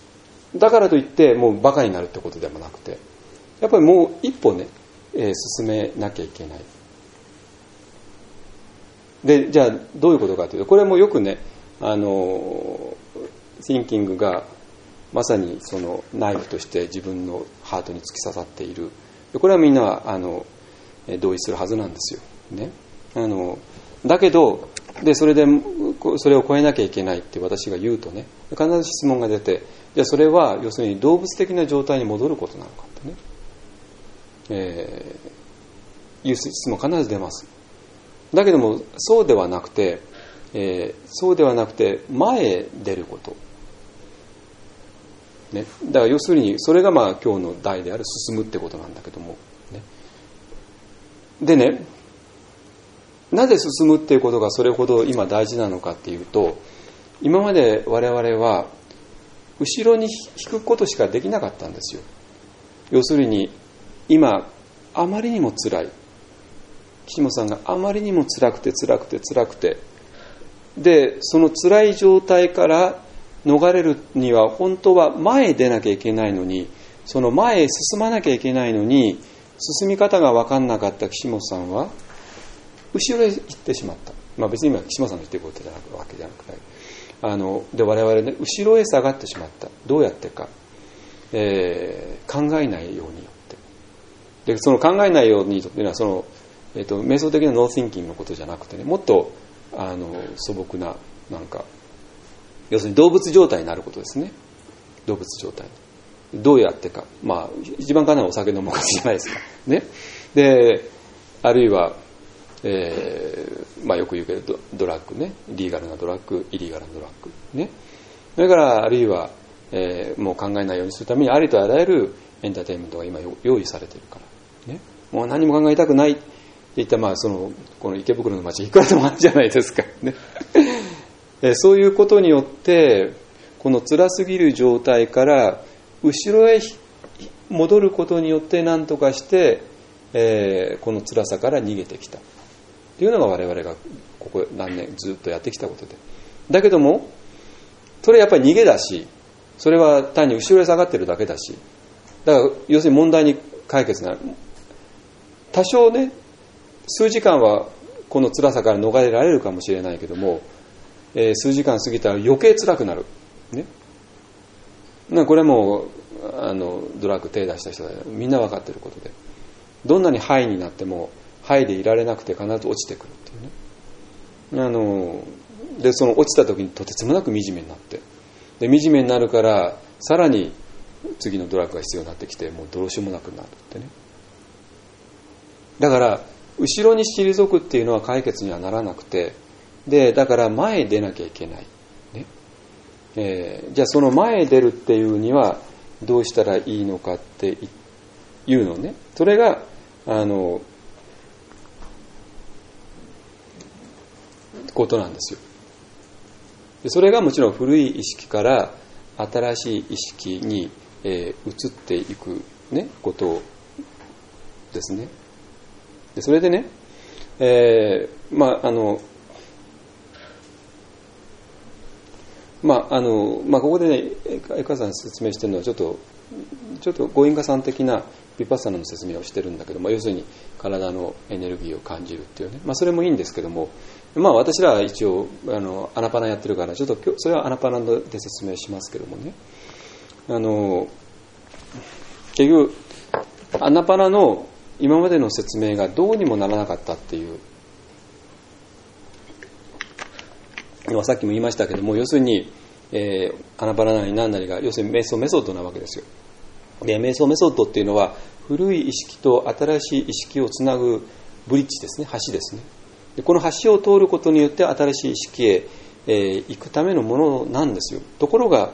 [SPEAKER 1] だからといってもうバカになるってことでもなくて、やっぱりもう一歩ね、進めなきゃいけない。で、じゃあどういうことかというと、これもよくね、thinking がまさにそのナイフとして自分のハートに突き刺さっている。これはみんなは同意するはずなんですよ。ね。だけど、でそれを超えなきゃいけないって私が言うとね、必ず質問が出て、じゃあそれは要するに動物的な状態に戻ることなのかってね、いう質問必ず出ます。だけどもそうではなくて、前へ出ること、ね、だから要するにそれが今日の題である進むってことなんだけども、ね、でね、なぜ進むっていうことがそれほど今大事なのかっていうと、今まで我々は後ろに引くことしかできなかったんですよ。要するに今あまりにも辛い、岸本さんがあまりにも辛くてで、その辛い状態から逃れるには本当は前へ出なきゃいけないのに、その前へ進まなきゃいけないのに進み方が分かんなかった岸本さんは後ろへ行ってしまった。別に今岸本さんの言っていることじゃなくわけじゃなくて、で我々ね、後ろへ下がってしまった。どうやってか、考えないようによって。でその考えないようにというのはその瞑想的なノーシンキングのことじゃなくてね、もっと素朴な要するに動物状態になることですね。動物状態。どうやってか、一番簡単なお酒飲むことじゃないですか。ね。で、あるいは、よく言うけどドラッグね、リーガルなドラッグ、イリーガルなドラッグね。それからあるいは、もう考えないようにするためにありとあらゆるエンターテインメントが今用意されているからね。もう何も考えたくないっていったこの池袋の街いくらでもあるじゃないですかね。そういうことによってこの辛すぎる状態から後ろへ戻ることによって何とかして、この辛さから逃げてきたというのが我々がここ何年ずっとやってきたことで、だけどもそれやっぱり逃げだし、それは単に後ろへ下がってるだけだし、だから要するに問題に解決が多少ね、数時間はこの辛さから逃れられるかもしれないけども、数時間過ぎたら余計辛くなる、ね、これはもうドラッグ手出した人はみんな分かっていることで、どんなにハイになってもハイでいられなくて必ず落ちてくるっていうね。でその落ちた時にとてつもなく惨めになって、で惨めになるからさらに次のドラッグが必要になってきて、もうどうしようもなくなるってね。だから後ろに退くっていうのは解決にはならなくて、でだから前へ出なきゃいけない、ね。じゃあその前へ出るっていうにはどうしたらいいのかっていうのね。それがことなんですよ。でそれがもちろん古い意識から新しい意識に、移っていく、ね、ことですね。でそれでね、ここでね、江川さん説明してるのはちょっとゴインガさん的なヴィパッサナの説明をしてるんだけど、要するに体のエネルギーを感じるっていうね、それもいいんですけども、私らは一応アナパナやってるから、ちょっとそれはアナパナで説明しますけどもね、結局アナパナの今までの説明がどうにもならなかったっていう、さっきも言いましたけども、要するに、アナパナなり何なりが要するに瞑想メソッドなわけですよ。で瞑想メソッドっていうのは古い意識と新しい意識をつなぐブリッジですね、橋ですね。でこの橋を通ることによって新しい意識へ、行くためのものなんですよ。ところが、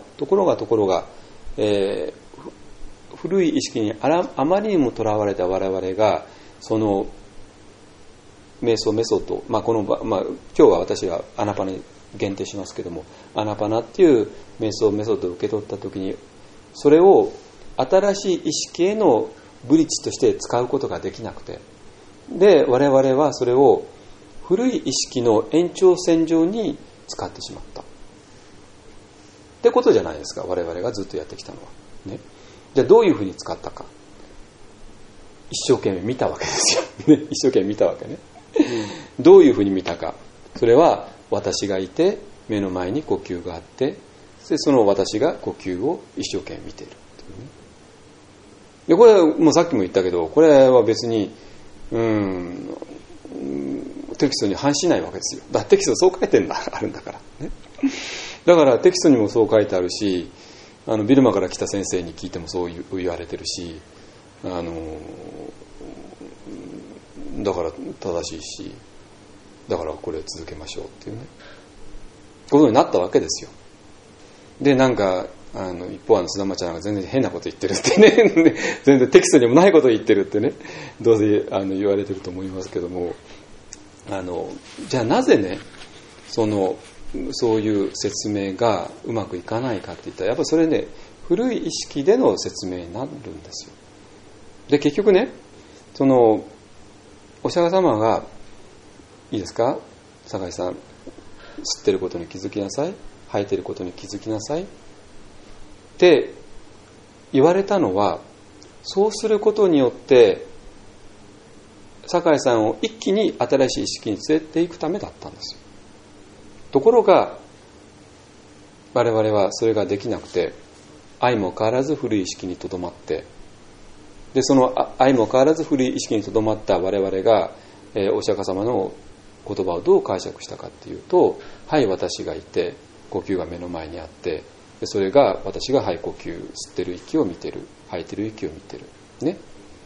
[SPEAKER 1] 古い意識にあまりにもとらわれた我々がその瞑想メソッド、今日は私はアナパナに限定しますけども、アナパナっていう瞑想メソッドを受け取ったときに、それを新しい意識へのブリッジとして使うことができなくて、で我々はそれを古い意識の延長線上に使ってしまった。 ってことじゃないですか、我々がずっとやってきたのは、ね。じゃあどういうふうに使ったか、一生懸命見たわけですよ、ね、一生懸命見たわけね、どういうふうに見たか、それは私がいて目の前に呼吸があって、でその私が呼吸を一生懸命見ているっていうね。でこれはもうさっきも言ったけど、これは別にテキストに反しないわけですよ。だってテキストそう書いてあるんだからね。だからテキストにもそう書いてあるし、ビルマから来た先生に聞いてもそう言われてるし、だから正しいし、だからこれ続けましょうっていうねことになったわけですよ。でなんか一方須田町ちゃんが全然変なこと言ってるってね全然テキストにもないこと言ってるってね、どうせ言われてると思いますけども、じゃあなぜねそういう説明がうまくいかないかって言ったら、やっぱりそれね、古い意識での説明になるんですよ。で結局ね、お釈迦様がいいですか、酒井さん、吸ってることに気づきなさい、吐いてることに気づきなさいって言われたのは、そうすることによって酒井さんを一気に新しい意識に連れていくためだったんですよ。ところが我々はそれができなくて、相も変わらず古い意識にとどまって、でその相も変わらず古い意識にとどまった我々が、お釈迦様の言葉をどう解釈したかっていうと、はい、私がいて呼吸が目の前にあって、でそれが私がはい呼吸、吸ってる息を見てる、吐いてる息を見てるね、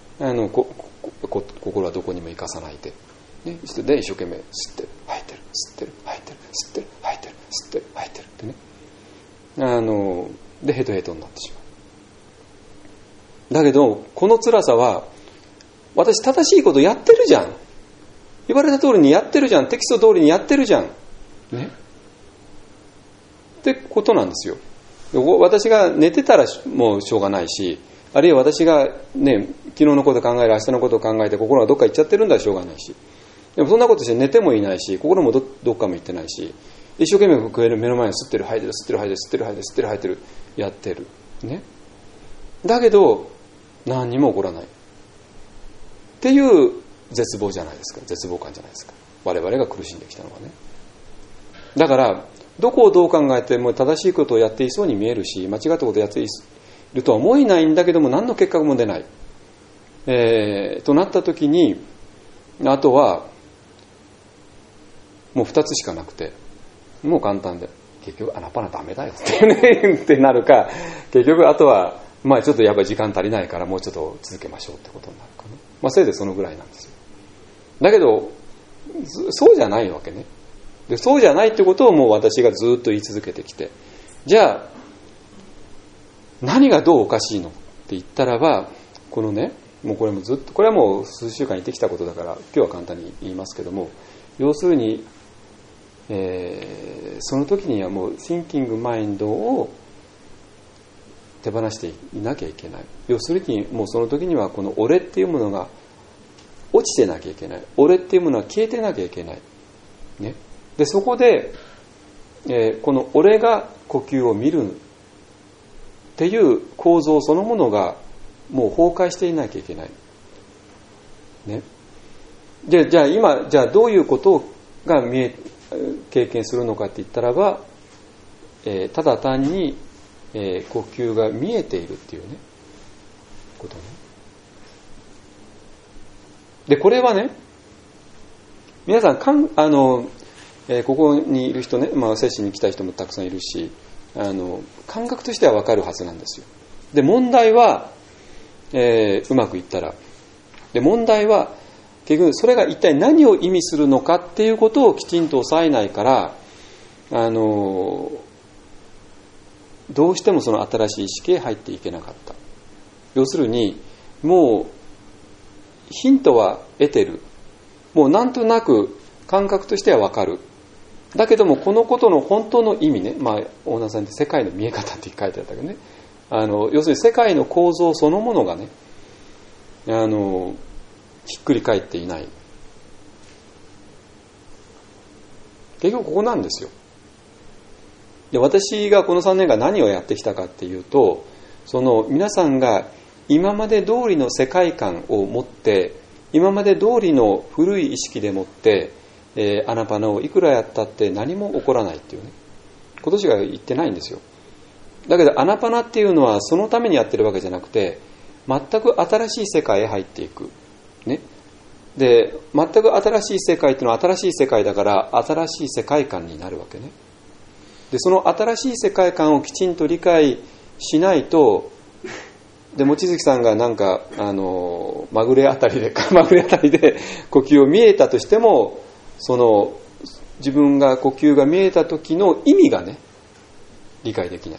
[SPEAKER 1] 心はどこにも生かさないで、ね、で一生懸命吸ってる吐いてる吸ってる吐いてる吸ってる吐いてる吸ってる吐いてるってね、でヘトヘトになってしまう。だけどこの辛さは、私正しいことやってるじゃん、言われた通りにやってるじゃん、テキスト通りにやってるじゃんねってことなんですよ。私が寝てたらもうしょうがないし、あるいは私がね、昨日のこと考える、明日のことを考えて心がどっか行っちゃってるんだらしょうがないし、でもそんなことして寝てもいないし、心も どっかも行ってないし、一生懸命目の前に吸ってる吐いてる吸ってる吐いてる吸ってる吐いてる吸ってる吐いてるやってるね。だけど何にも起こらないっていう絶望じゃないですか、絶望感じゃないですか、我々が苦しんできたのはね。だからどこをどう考えても正しいことをやっていそうに見えるし、間違ったことをやっているとは思えないんだけども、何の結果も出ない、となった時に、あとはもう2つしかなくて、もう簡単で、結局あなたはダメだよっていうねってなるか、結局あとはまあちょっとやっぱり時間足りないからもうちょっと続けましょうってことになるかな。まあせいぜいそのぐらいなんですよ。だけどそうじゃないわけね。でそうじゃないってことをもう私がずっと言い続けてきて、じゃあ何がどうおかしいのって言ったらば、このね、もうこれもずっと、これはもう数週間言ってきたことだから今日は簡単に言いますけども、要するに、その時にはもうシンキングマインドを手放していなきゃいけない。要するにもうその時にはこの俺っていうものが落ちてなきゃいけない、俺っていうものは消えてなきゃいけない、ね、でそこで、この俺が呼吸を見るっていう構造そのものがもう崩壊していなきゃいけない、ね、でじゃあ今どういうことが経験するのかって言ったらば、ただ単に、呼吸が見えているっていうねことね。でこれはね、皆さんここにいる人ね、まあ、接しに来た人もたくさんいるし、感覚としては分かるはずなんですよ。で問題は、うまくいったら、で問題は結局それが一体何を意味するのかっていうことをきちんと抑えないから、どうしてもその新しい意識へ入っていけなかった。要するにもうヒントは得てる、もうなんとなく感覚としては分かる、だけどもこのことの本当の意味ね、まあ大名さんって世界の見え方って書いてあったけどね、要するに世界の構造そのものがね、ひっくり返っていない。結局ここなんですよ。 で、私がこの3年間何をやってきたかっていうと、その皆さんが今まで通りの世界観を持って、今まで通りの古い意識でもって、アナパナをいくらやったって何も起こらないっていうね、ことしか言ってないんですよ。だけどアナパナっていうのはそのためにやってるわけじゃなくて、全く新しい世界へ入っていく、ね。で、全く新しい世界っていうのは新しい世界だから新しい世界観になるわけね。で、その新しい世界観をきちんと理解しないと、で、望月さんがなんかまぐれあたりで呼吸を見えたとしても、その自分が呼吸が見えた時の意味がね、理解できない。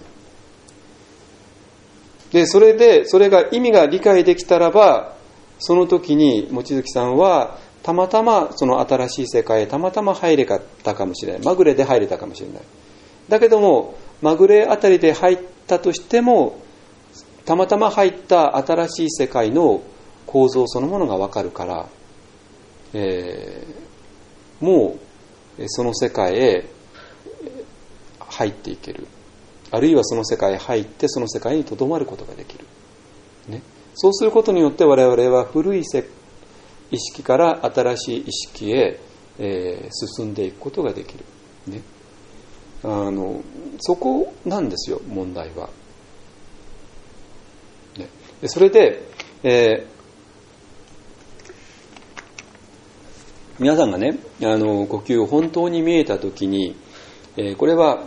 [SPEAKER 1] で、それが意味が理解できたらば、その時に望月さんはたまたまその新しい世界へたまたま入れたかもしれない。まぐれで入れたかもしれない。だけども、まぐれあたりで入ったとしても、たまたま入った新しい世界の構造そのものがわかるから、もうその世界へ入っていける。あるいはその世界へ入ってその世界にとどまることができる。ね、そうすることによって我々は古い意識から新しい意識へ、進んでいくことができる。ね、そこなんですよ、問題は。ね、でそれで、皆さんがね、呼吸を本当に見えたときに、これは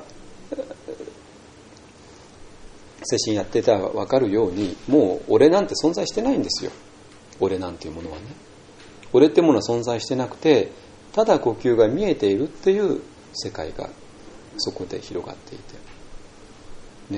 [SPEAKER 1] 精神やってたら分かるように、もう俺なんて存在してないんですよ。俺なんていうものはね。俺ってものは存在してなくて、ただ呼吸が見えているっていう世界がそこで広がっていて。ね。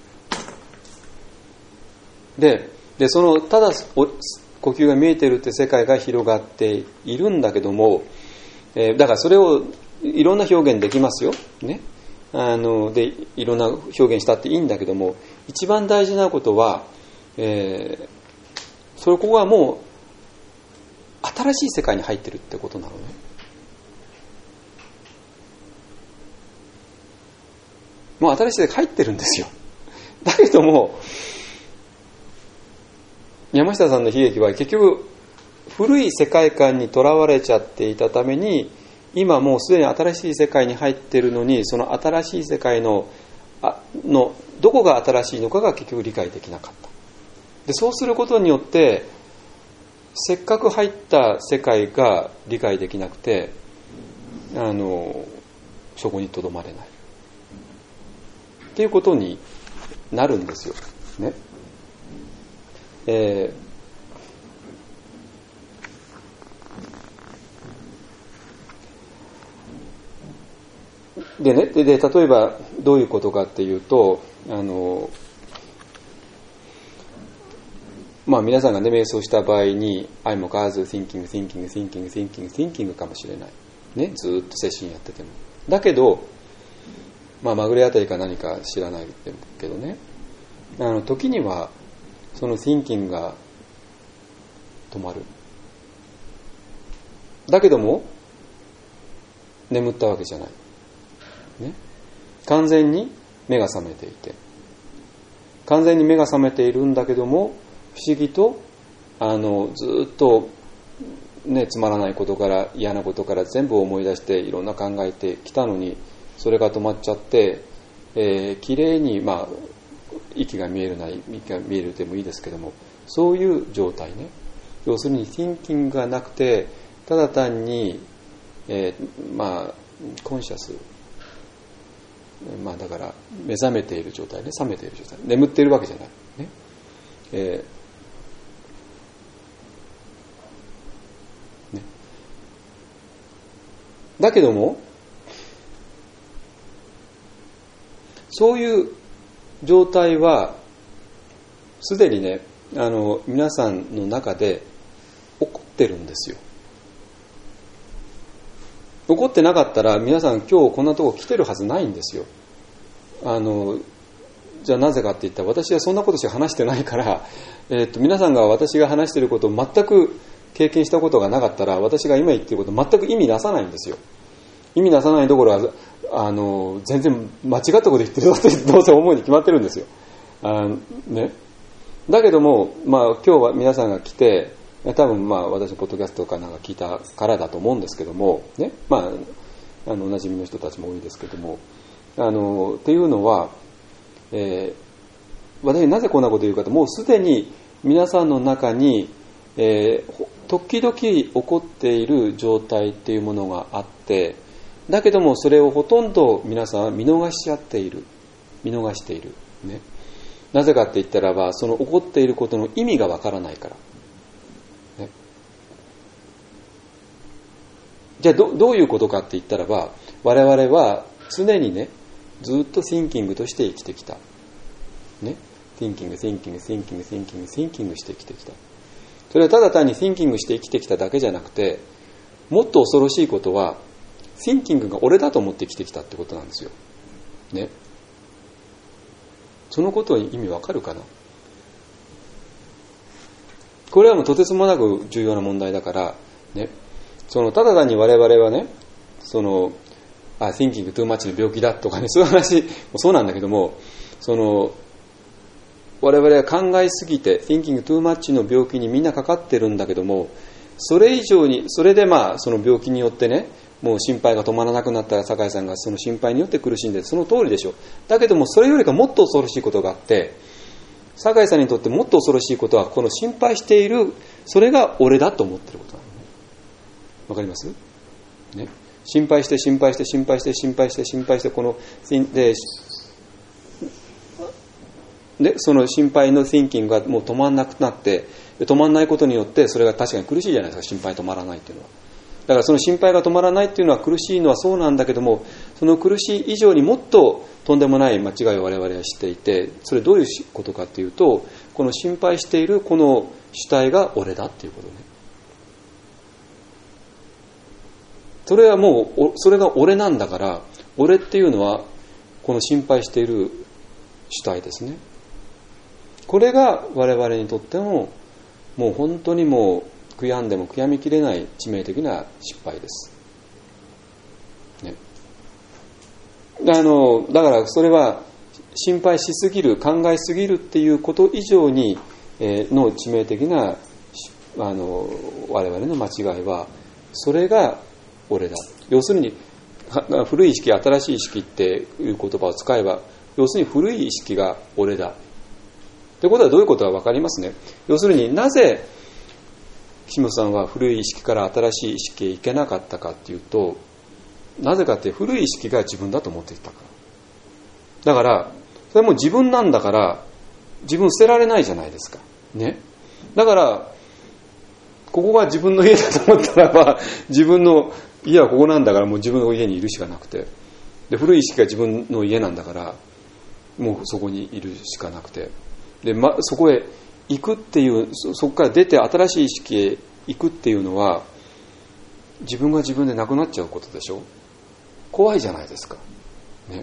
[SPEAKER 1] で、そのただ呼吸が見えているって世界が広がっているんだけども、だからそれをいろんな表現できますよ。ね。でいろんな表現したっていいんだけども、一番大事なことは、ここはもう新しい世界に入ってるってことなのね。もう新しい世界入ってるんですよ。だけども山下さんの悲劇は結局古い世界観にとらわれちゃっていたために、今もうすでに新しい世界に入っているのに、その新しい世界のどこが新しいのかが結局理解できなかった。で、そうすることによってせっかく入った世界が理解できなくて、そこにとどまれないっていうことになるんですよね。でね、例えばどういうことかっていうと、皆さんがね、瞑想した場合に I'm a God thinking かもしれないね、ずっと精神やってても。だけど、まぐれあたりか何か知らないけどね、時にはその thinking が止まる。だけども眠ったわけじゃないね、完全に目が覚めていて、完全に目が覚めているんだけども、不思議とずっとね、つまらないことから嫌なことから全部思い出していろんな考えてきたのに、それが止まっちゃって、きれいに息が見えるな、息が見えるでもいいですけども、そういう状態ね。要するに thinking がなくて、ただ単に、コンシャス、だから目覚めている状態ね、覚めている状態、眠っているわけじゃないね。だけどもそういう状態はすでにね、皆さんの中で起こってるんですよ。起こってなかったら皆さん今日こんなとこ来てるはずないんですよ。じゃあなぜかって言ったら、私はそんなことしか話してないから、皆さんが私が話していることを全く経験したことがなかったら、私が今言っていること全く意味なさないんですよ。意味なさないどころ全然間違ったこと言ってるぞってどうせ思うに決まってるんですよ。ね。だけども、今日は皆さんが来て、多分私のポッドキャストかなんか聞いたからだと思うんですけども、ね。おなじみの人たちも多いですけども、っていうのは、私なぜこんなこと言うかと、もうすでに皆さんの中に、時々起こっている状態っていうものがあって、だけどもそれをほとんど皆さんは見逃している、ね。なぜかって言ったらば、その起こっていることの意味がわからないから、ね。じゃあ どういうことかって言ったらば、我々は常にね、ずっと thinking として生きてきた、ね。thinking して生きてきた。それはただ単に thinking して生きてきただけじゃなくて、もっと恐ろしいことは thinking が俺だと思って生きてきたってことなんですよ。ね。そのことは意味わかるかな？これはもうとてつもなく重要な問題だからね。ただ単に我々はね、thinking too much の病気だとかね、そういう話もそうなんだけども、我々は考えすぎて thinking too much の病気にみんなかかってるんだけども、それ以上に、それでその病気によってね、もう心配が止まらなくなったら酒井さんがその心配によって苦しんで、その通りでしょう。だけどもそれよりかもっと恐ろしいことがあって、酒井さんにとってもっと恐ろしいことは、この心配している、それが俺だと思っていることなのね。わかります？ね。心配して、このでその心配の thinking がもう止まらなくなって、止まらないことによって、それが確かに苦しいじゃないですか。心配止まらないっていうのは。だからその心配が止まらないっていうのは、苦しいのはそうなんだけども、その苦しい以上にもっととんでもない間違いを我々はしていて、それどういうことかっていうと、この心配しているこの主体が俺だっていうことね。それはもうそれが俺なんだから、俺っていうのはこの心配している主体ですね。これが我々にとってももう本当にもう悔やんでも悔やみきれない致命的な失敗です、ね。だからそれは心配しすぎる、考えすぎるっていうこと以上に、の致命的な我々の間違いは、それが俺だ。要するに古い意識、新しい意識っていう言葉を使えば、要するに古い意識が俺だってことはどういうことか分かりますね。要するになぜ岸本さんは古い意識から新しい意識へ行けなかったかっていうと、なぜかって古い意識が自分だと思っていたから。だからそれも自分なんだから、自分捨てられないじゃないですかね。だからここが自分の家だと思ったらば、自分の家はここなんだから、もう自分の家にいるしかなくて、で古い意識が自分の家なんだから、もうそこにいるしかなくて、で、そこへ行くっていう、そこから出て新しい意識へ行くっていうのは、自分が自分でなくなっちゃうことでしょ。怖いじゃないですかね。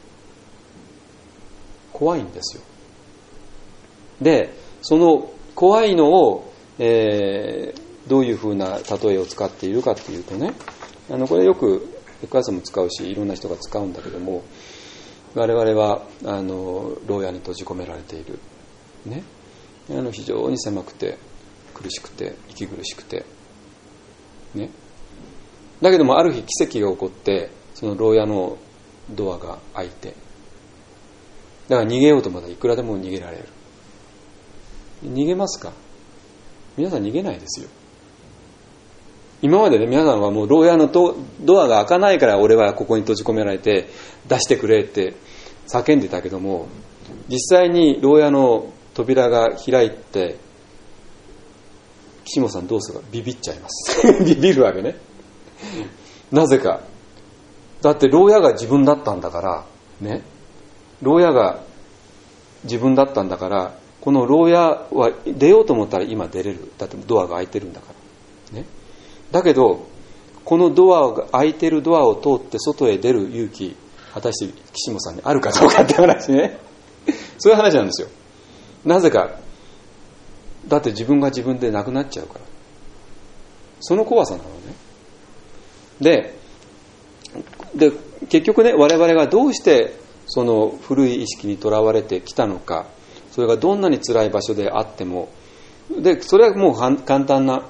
[SPEAKER 1] 怖いんですよ。で、その怖いのを、どういうふうな例えを使っているかっていうとね、これよくエクアスも使うし、いろんな人が使うんだけども、我々は牢屋に閉じ込められている、ね、非常に狭くて苦しくて息苦しくて、ね、だけどもある日奇跡が起こって、その牢屋のドアが開いて、だから逃げようと思ったらいくらでも逃げられる。逃げますか？皆さん逃げないですよ。今までね、皆さんはもう牢屋のドアが開かないから俺はここに閉じ込められて出してくれって叫んでたけども、実際に牢屋の扉が開いて、岸本さんどうするか、ビビっちゃいますビビるわけね。なぜか、だって牢屋が自分だったんだからね、牢屋が自分だったんだから、この牢屋は出ようと思ったら今出れる。だってドアが開いてるんだからね。だけどこのドアが開いてるドアを通って外へ出る勇気、果たして岸本さんにあるかどうかって話ねそういう話なんですよ。なぜか、だって自分が自分でなくなっちゃうから。その怖さなのね。で結局ね、我々がどうしてその古い意識にとらわれてきたのか、それがどんなに辛い場所であっても、でそれはもう簡単な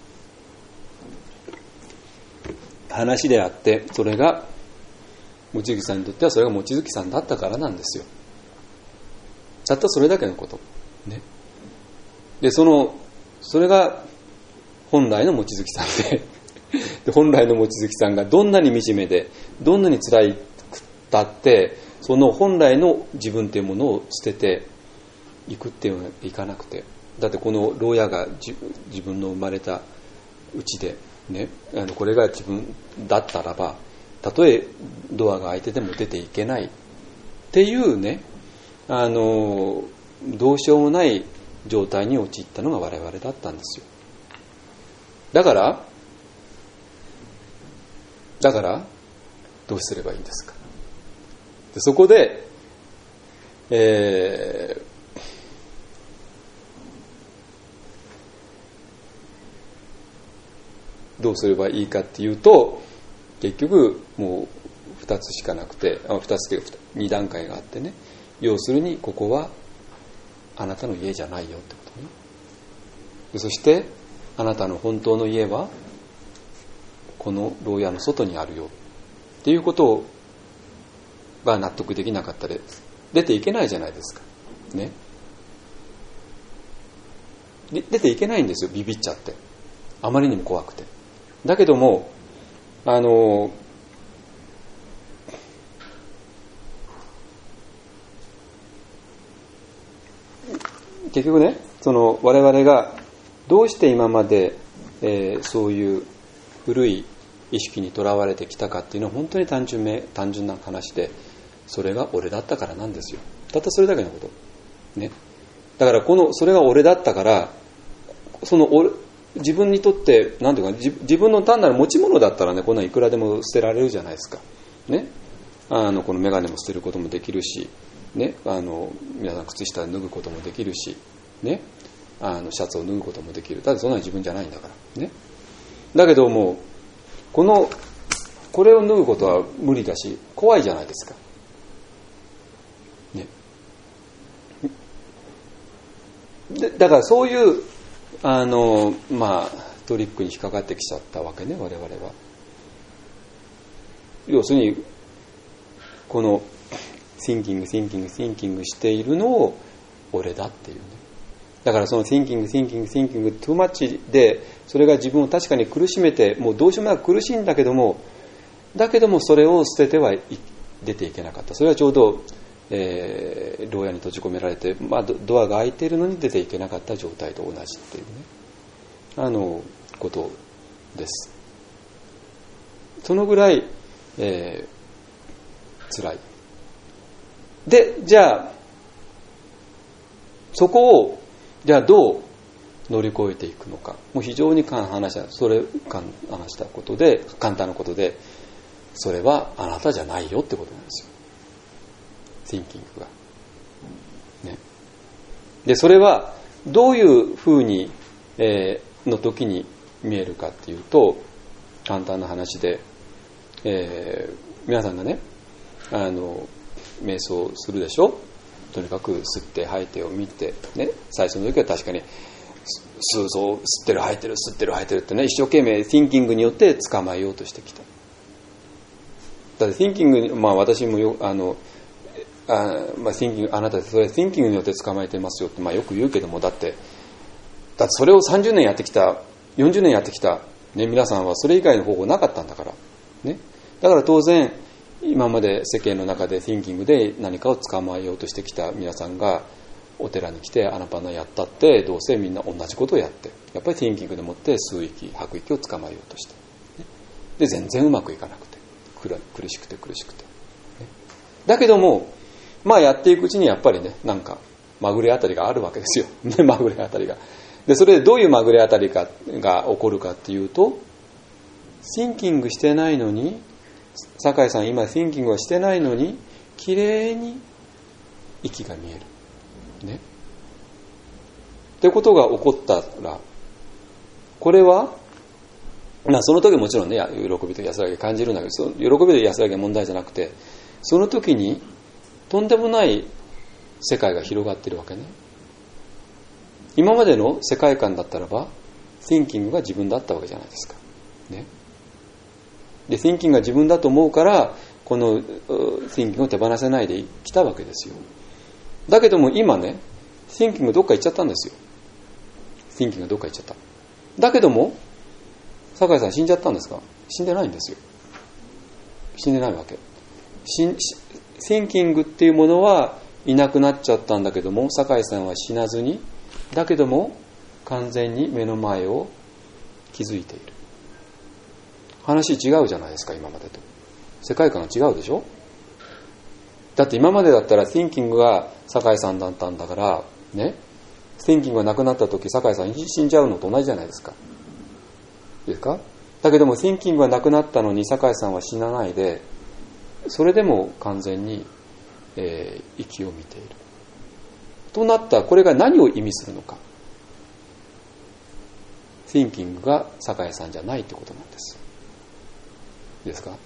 [SPEAKER 1] 話であって、それが望月さんにとってはそれが望月さんだったからなんですよ。たったそれだけのこと、ね、でそれが本来の望月さんで本来の望月さんがどんなに惨めでどんなに辛いくったって、その本来の自分というものを捨てていくっていうのはいかなくて、だってこの牢屋が自分の生まれたうちでね、これが自分だったらば、たとえドアが開いてても出ていけないっていうね、どうしようもない状態に陥ったのが我々だったんですよ。だからどうすればいいんですか。でそこで、どうすればいいかっていうと、結局もう2つしかなくて、2段階があってね、要するにここはあなたの家じゃないよってことね。でそしてあなたの本当の家はこの牢屋の外にあるよっていうことが納得できなかったら出ていけないじゃないですかね。出ていけないんですよ、ビビっちゃって、あまりにも怖くて。だけども結局ね、その我々がどうして今まで、そういう古い意識にとらわれてきたかっていうのは本当に単純な話で、それが俺だったからなんですよ。たったそれだけのことね。だからそれが俺だったから、自分にとってなんていうか、自分の単なる持ち物だったらね、こんないくらでも捨てられるじゃないですかね。この眼鏡も捨てることもできるしね、皆さん靴下を脱ぐこともできるしね、シャツを脱ぐこともできる。だってそんなに自分じゃないんだからね。だけどもこれを脱ぐことは無理だし怖いじゃないですかね。だからそういうトリックに引っかかってきちゃったわけね、我々は。要するにこのthinkingしているのを俺だっていうね。だからそのthinking too much で、それが自分を確かに苦しめて、もうどうしようもなく苦しいんだけどもそれを捨てては出ていけなかった。それはちょうど、牢屋に閉じ込められて、ドアが開いているのに出ていけなかった状態と同じっていうね、ことです。そのぐらい、辛い。で、じゃあそこをどう乗り越えていくのか。もう非常に話したことで、簡単なことで、それはあなたじゃないよってことなんですよ。thinking が。ね。で、それはどういうふうに、の時に見えるかっていうと、簡単な話で、皆さんがね、瞑想するでしょ。とにかく吸って吐いてを見てね、最初の時は確かに吸ってる吐いてるってね、一生懸命 thinking によって捕まえようとしてきた。だって thinking に、私もthinking、あなたそれ thinking によって捕まえてますよって、よく言うけども、だってそれを30年やってきた、40年やってきた、ね、皆さんはそれ以外の方法なかったんだからね。だから当然今まで世間の中で thinking で何かを捕まえようとしてきた皆さんがお寺に来てアナパナやったって、どうせみんな同じことをやって、やっぱり thinking でもって吸う息吐く息を捕まえようとして、で全然うまくいかなくて苦しくて、ね、だけどもやっていくうちにやっぱりね、なんかまぐれあたりがあるわけですよ、ね、まぐれあたりが。でそれでどういうまぐれあたりが起こるかっていうと、thinking してないのに、酒井さん今 thinking はしてないのにきれいに息が見えるねってことが起こったら、これはその時もちろんね、喜びと安らぎ感じるんだけど、その喜びと安らぎは問題じゃなくて、その時にとんでもない世界が広がっているわけね。今までの世界観だったらば、thinking が自分だったわけじゃないですか。ね。で、thinking が自分だと思うから、この thinking を手放せないできたわけですよ。だけども今ね、thinking がどっか行っちゃったんですよ。thinking がどっか行っちゃった。だけども、酒井さん死んじゃったんですか？死んでないんですよ。死んでないわけ。thinking っていうものはいなくなっちゃったんだけども、酒井さんは死なずに、だけども完全に目の前を気づいている。話違うじゃないですか、今までと。世界観が違うでしょ。だって今までだったら thinking が酒井さんだったんだからね、thinking がなくなった時酒井さん死んじゃうのと同じじゃないですか。ですか？だけども thinking がなくなったのに酒井さんは死なないで、それでも完全に、息を見ているとなった。これが何を意味するのか。thinking が酒井さんじゃないってことなんです。ですか？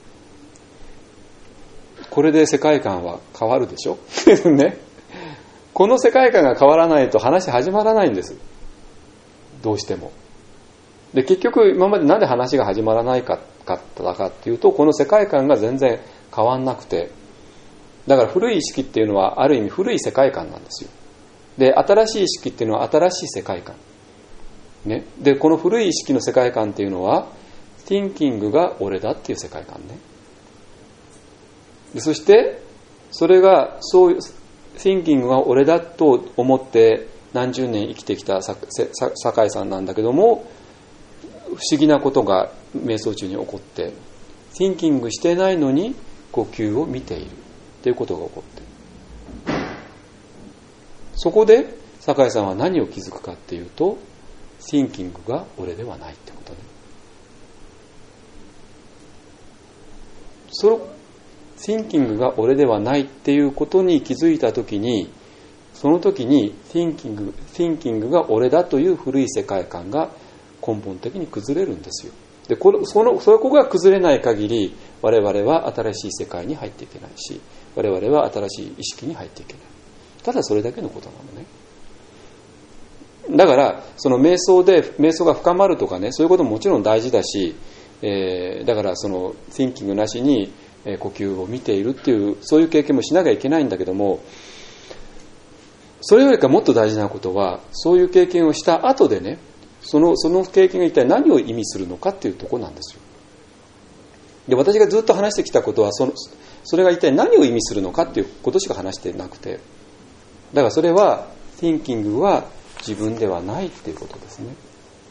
[SPEAKER 1] これで世界観は変わるでしょね。この世界観が変わらないと話始まらないんです。どうしても。で、結局今までなんで話が始まらないかっていうと、この世界観が全然変わんなくて、だから古い意識っていうのはある意味古い世界観なんですよ。で、新しい意識っていうのは新しい世界観。ね。で、この古い意識の世界観っていうのは、thinking が俺だっていう世界観ね。で、そして、それが、そういう、thinking が俺だと思って何十年生きてきた酒井さんなんだけども、不思議なことが瞑想中に起こって、thinking してないのに呼吸を見ているということが起こっている。そこで酒井さんは何を気づくかっていうと、thinking が俺ではないってことね。thinking が俺ではないっていうことに気づいたときに、その時に thinking が俺だという古い世界観が根本的に崩れるんですよ。で、そこが崩れない限り、我々は新しい世界に入っていけないし、我々は新しい意識に入っていけない。ただそれだけのことなのね。だからその瞑想が深まるとかね、そういうことももちろん大事だし、だからその thinking なしに呼吸を見ているっていう、そういう経験もしなきゃいけないんだけども、それよりかもっと大事なことは、そういう経験をした後でね、その経験が一体何を意味するのかっていうところなんですよ。で、私がずっと話してきたことは、それが一体何を意味するのかっていうことしか話してなくて、だからそれは thinking は自分ではないっていうことですね。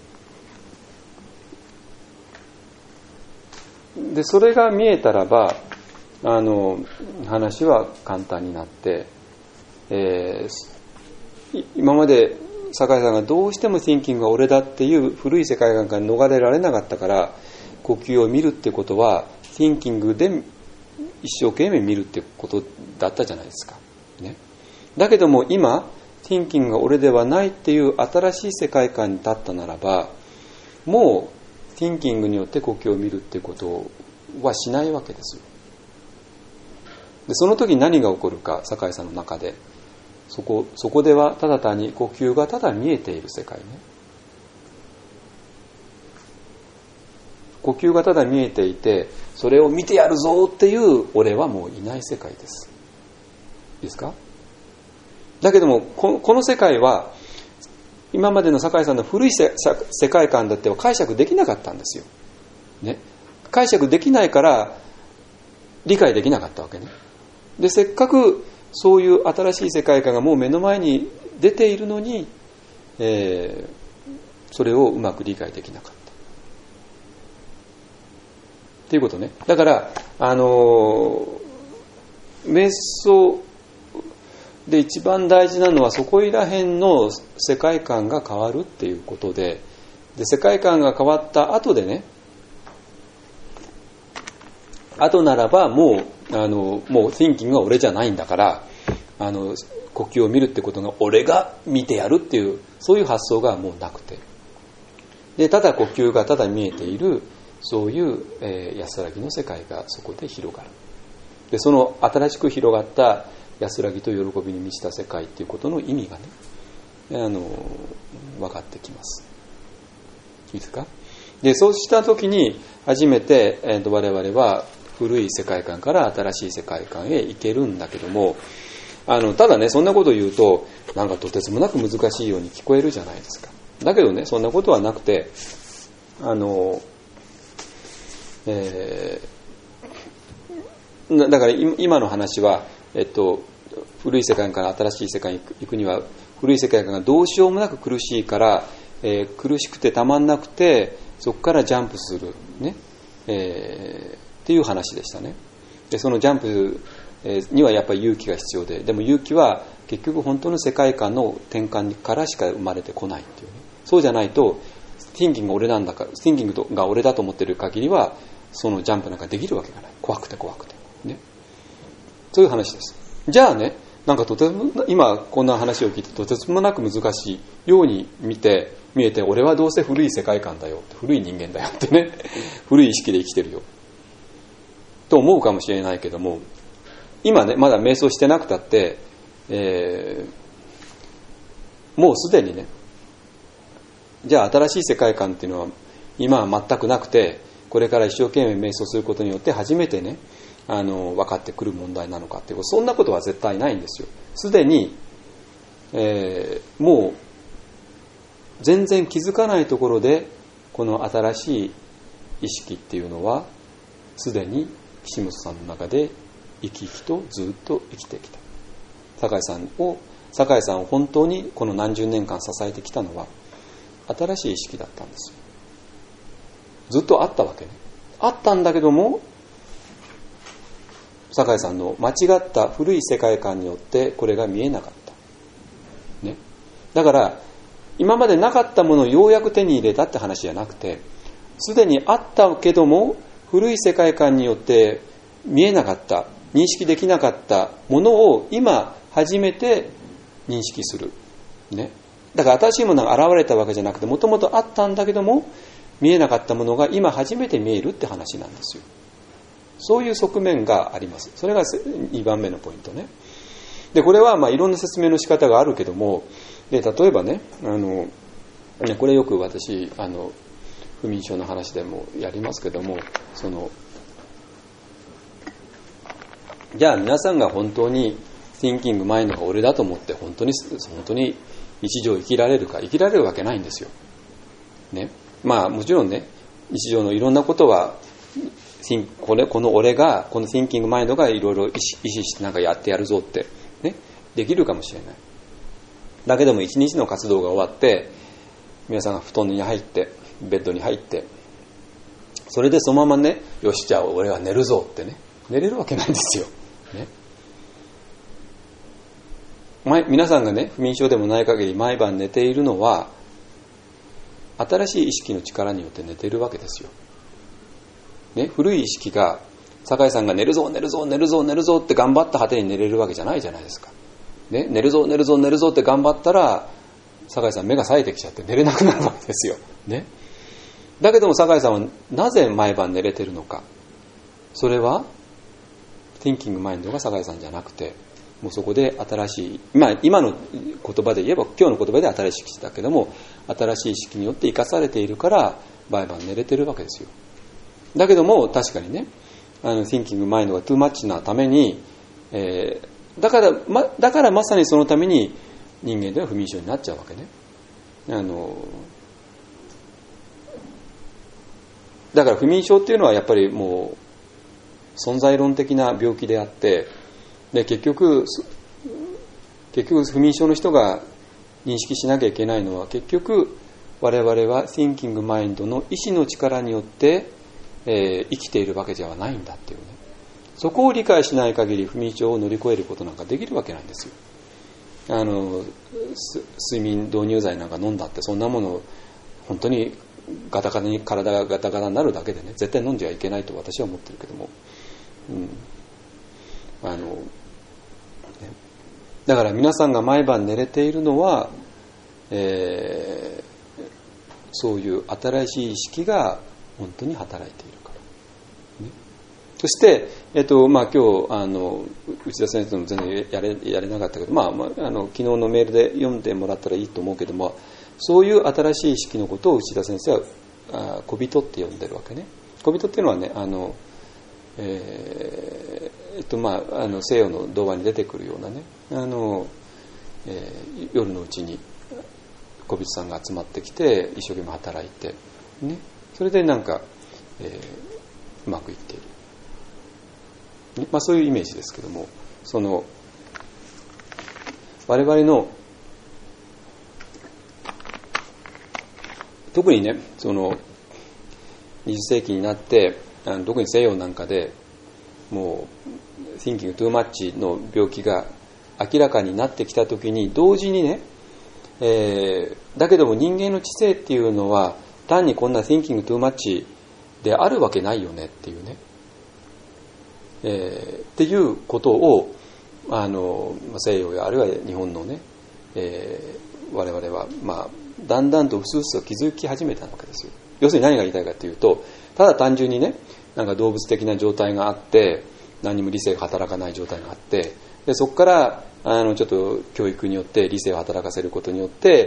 [SPEAKER 1] で、それが見えたらば、話は簡単になって、今まで酒井さんがどうしても thinking が俺だっていう古い世界観から逃れられなかったから、呼吸を見るってことは thinking で一生懸命見るってことだったじゃないですか、ね。だけども今 thinking が俺ではないっていう新しい世界観に立ったならば、もう thinking によって呼吸を見るってことはしないわけですよ。で、その時何が起こるか、酒井さんの中で、そこではただ単に呼吸がただ見えている世界ね。呼吸がただ見えていて、それを見てやるぞっていう俺はもういない世界です。いいですか？だけどもこの世界は今までの酒井さんの古い世界観だっては解釈できなかったんですよ、ね。解釈できないから理解できなかったわけね。で、せっかくそういう新しい世界観がもう目の前に出ているのに、それをうまく理解できなかったっていうことね。だから瞑想で一番大事なのはそこいら辺の世界観が変わるっていうことで、世界観が変わった後でね、後ならばもうthinking が俺じゃないんだから、呼吸を見るってことが俺が見てやるっていう、そういう発想がもうなくて、 でただ呼吸がただ見えている、そういう、安らぎの世界がそこで広がる。でその新しく広がった安らぎと喜びに満ちた世界っていうことの意味がね、分かってきます。いいですか。でそうした時に初めて、我々は古い世界観から新しい世界観へ行けるんだけども、ただねそんなことを言うとなんかとてつもなく難しいように聞こえるじゃないですか。だけどねそんなことはなくて、だから今の話は、古い世界から新しい世界に行くには古い世界観がどうしようもなく苦しいから、苦しくてたまんなくてそこからジャンプする、ねっていう話でしたね。でそのジャンプにはやっぱり勇気が必要で、でも勇気は結局本当の世界観の転換からしか生まれてこないっていうね。そうじゃないとThinkingが俺なんだから、Thinkingが俺だと思ってる限りはそのジャンプなんかできるわけがない。怖くてね。そういう話です。じゃあね、なんかとても今こんな話を聞いてとてつもなく難しいように見えて、俺はどうせ古い世界観だよ、古い人間だよってね、古い意識で生きてるよと思うかもしれないけども、今ねまだ瞑想してなくたって、もうすでにね、じゃあ新しい世界観っていうのは今は全くなくて、これから一生懸命瞑想することによって初めてね分かってくる問題なのかっていう、そんなことは絶対ないんですよ。すでに、もう全然気づかないところでこの新しい意識っていうのはすでに岸本さんの中で生き生きとずっと生きてきた。酒井さんを本当にこの何十年間支えてきたのは新しい意識だったんですよ。ずっとあったわけね。あったんだけども、酒井さんの間違った古い世界観によってこれが見えなかった、ね、だから今までなかったものをようやく手に入れたって話じゃなくて、すでにあったけども古い世界観によって見えなかった、認識できなかったものを今初めて認識する、ね、だから新しいものが現れたわけじゃなくて、もともとあったんだけども見えなかったものが今初めて見えるって話なんですよ。そういう側面があります。それが2番目のポイントね。でこれはいろんな説明の仕方があるけども、で例えばね、これよく私不眠症の話でもやりますけども、じゃあ皆さんが本当に Thinking Mind が俺だと思って本当に日常生きられるか、生きられるわけないんですよ、ね。もちろんね、日常のいろんなことはこの俺がこの Thinking Mind がいろいろ意識してなんかやってやるぞって、ね、できるかもしれない。だけども一日の活動が終わって皆さんが布団に入ってベッドに入って、それでそのままね、よしじゃあ俺は寝るぞってね、寝れるわけないんですよ、ね。皆さんがね不眠症でもない限り毎晩寝ているのは新しい意識の力によって寝ているわけですよ、ね。古い意識が酒井さんが寝るぞって頑張った果てに寝れるわけじゃないじゃないですか、ね。寝るぞって頑張ったら酒井さん目が冴えてきちゃって寝れなくなるわけですよ、ね。だけども酒井さんはなぜ毎晩寝れてるのか、それは Thinking Mind が酒井さんじゃなくて、もうそこで新しい、今の言葉で言えば今日の言葉で新しい意識だけども、新しい意識によって生かされているから毎晩寝れてるわけですよ。だけども確かにね、Thinking Mind が too much なために、だからまさにそのために人間では不眠症になっちゃうわけね。だから不眠症っていうのはやっぱりもう存在論的な病気であって、で結局不眠症の人が認識しなきゃいけないのは、結局我々は Thinking Mind の意志の力によって、生きているわけではないんだっていうね。そこを理解しない限り不眠症を乗り越えることなんかできるわけないんですよ。睡眠導入剤なんか飲んだってそんなもの本当に体がガタガタになるだけでね、絶対飲んじゃいけないと私は思ってるけども、だから皆さんが毎晩寝れているのは、 そういう新しい意識が本当に働いているから、ね、そして、今日内田先生も全然やれなかったけど、昨日のメールで読んでもらったらいいと思うけども、そういう新しい意識のことを内田先生は小人って呼んでるわけね。小人っていうのはね、西洋の童話に出てくるようなね、夜のうちに小人さんが集まってきて一生懸命働いて、ね、それでうまくいっている、そういうイメージですけども、我々の特にね、20世紀になって特に西洋なんかでもう thinking too much の病気が明らかになってきたときに、同時にね、だけども人間の知性っていうのは単にこんな thinking too much であるわけないよねっていうね、っていうことを西洋やあるいは日本のね、我々はだんだんと薄々と気づき始めたわけですよ。要するに何が言いたいかというと、ただ単純にね、動物的な状態があって何も理性が働かない状態があって、でそこからちょっと教育によって理性を働かせることによって、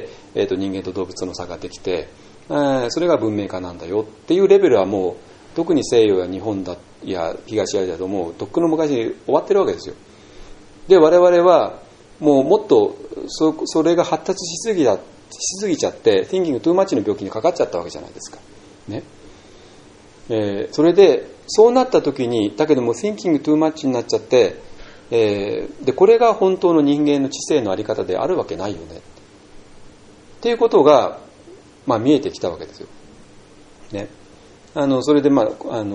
[SPEAKER 1] 人間と動物の差ができて、それが文明化なんだよっていうレベルはもう特に西洋や日本だや東アジアだともうとっくの昔に終わってるわけですよ。で我々はもっとそれが発達しすぎちゃって thinking too much の病気にかかっちゃったわけじゃないですかね。それでそうなった時に、だけども thinking too much になっちゃって、でこれが本当の人間の知性のあり方であるわけないよねっていうことが、見えてきたわけですよ、ね。それで内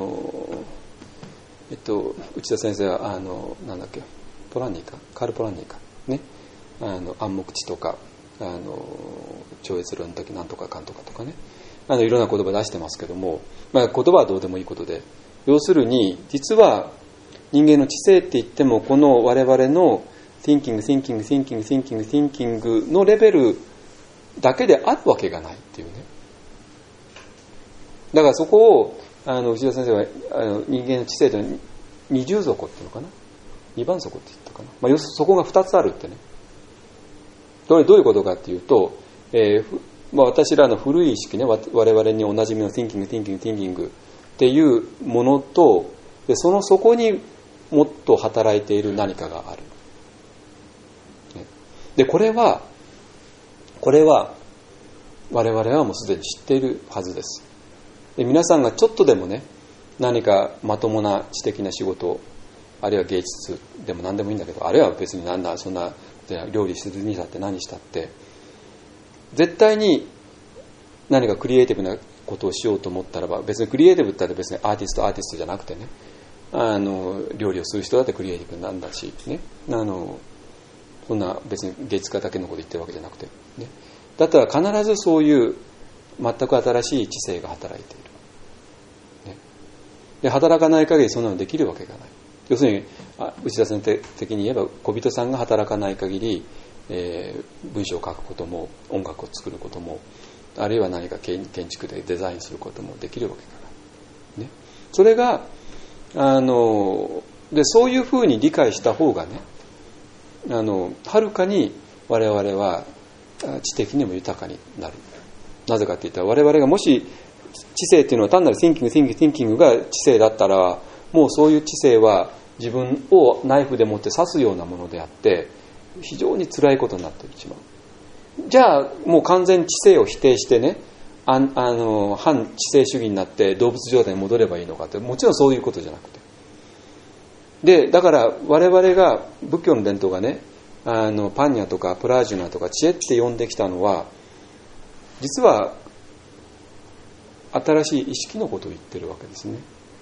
[SPEAKER 1] 田先生はなんだっけ、カール・ポランニーかね、暗黙知とか超越論的なんとかかんとかとかね、いろんな言葉出してますけども、言葉はどうでもいいことで、要するに実は人間の知性って言ってもこの我々の thinking のレベルだけであるわけがないっていうね。だからそこを内田先生は人間の知性というのは二重底っていうのかな、二番底って言ったかな、要するにそこが2つあるってね。どういうことかっていうと、私らの古い意識ね、我々におなじみの thinking っていうものと、でその底にもっと働いている何かがある。でこれは我々はもうすでに知っているはずです。で皆さんがちょっとでもね、何かまともな知的な仕事、あるいは芸術でも何でもいいんだけど、あるいは別にそんな料理するにしたって何したって絶対に何かクリエイティブなことをしようと思ったらば、別にクリエイティブって言ったら別にアーティストじゃなくてね、料理をする人だってクリエイティブなんだしね、そんな別に芸術家だけのこと言ってるわけじゃなくて、ね、だったら必ずそういう全く新しい知性が働いている、ね、で働かない限りそんなのできるわけがない。要するに内田先生的に言えば小人さんが働かない限り、文章を書くことも音楽を作ることも、あるいは何か建築でデザインすることもできるわけがない、ね、それがでそういうふうに理解した方がね、はるかに我々は知的にも豊かになる。なぜかって言ったら、我々がもし知性っていうのは単なる thinking が知性だったら、もうそういう知性は自分をナイフで持って刺すようなものであって、非常に辛いことになってしまう。じゃあもう完全に知性を否定してね、反知性主義になって動物状態に戻ればいいのかって、もちろんそういうことじゃなくて、でだから我々が仏教の伝統がね、パンニャとかプラージュナとか知恵って呼んできたのは、実は新しい意識のことを言ってるわけですね。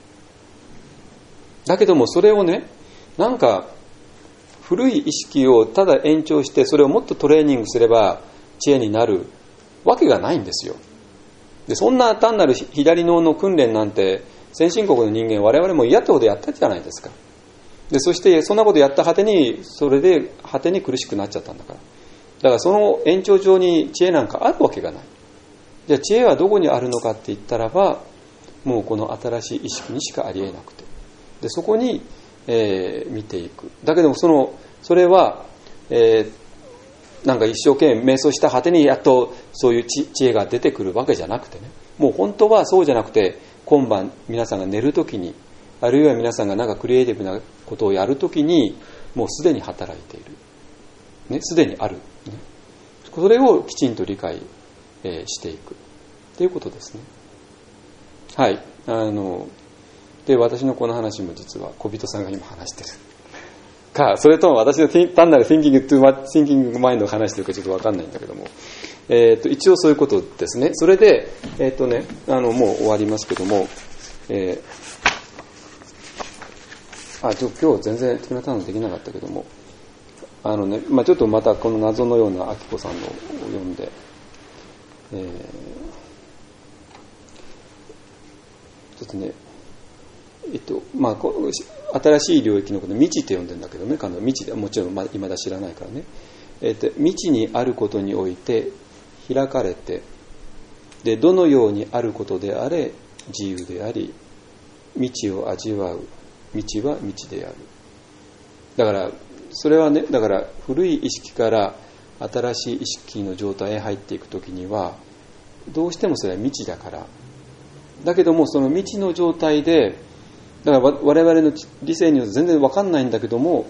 [SPEAKER 1] だけどもそれをね、なんか古い意識をただ延長して、それをもっとトレーニングすれば知恵になるわけがないんですよ。でそんな単なる左脳の訓練なんて先進国の人間、我々も嫌ってことやったじゃないですか。でそしてそんなことやった果てに、それで果てに苦しくなっちゃったんだから。だからその延長上に知恵なんかあるわけがない。 じゃあ知恵はどこにあるのかって言ったらば、もうこの新しい意識にしかありえなくて、でそこに、見ていく。だけどもそれは、なんか一生懸命瞑想した果てにやっとそういう知恵が出てくるわけじゃなくてね、もう本当はそうじゃなくて、今晩皆さんが寝るときに、あるいは皆さんがなんかクリエイティブなことをやるときに、もうすでに働いている、ね、すでにある、ね、それをきちんと理解、していくということですね。はい。で私のこの話も実は小人さんが今話してるか、それとも私の単なる thinking mind の話というかちょっと分かんないんだけども、一応そういうことですね。それでもう終わりますけども、今日全然決めたのできなかったけども、ちょっとまたこの謎のような明子さんのを読んで、ちょっとね、新しい領域のこと未知って呼んでるんだけどね、未知でもちろん未だ知らないからね、未知にあることにおいて開かれて、でどのようにあることであれ自由であり、未知を味わう未知は未知である。だからそれはね、だから古い意識から新しい意識の状態へ入っていくときにはどうしてもそれは未知だから、だけどもその未知の状態で、だから我々の理性には全然分かんないんだけども、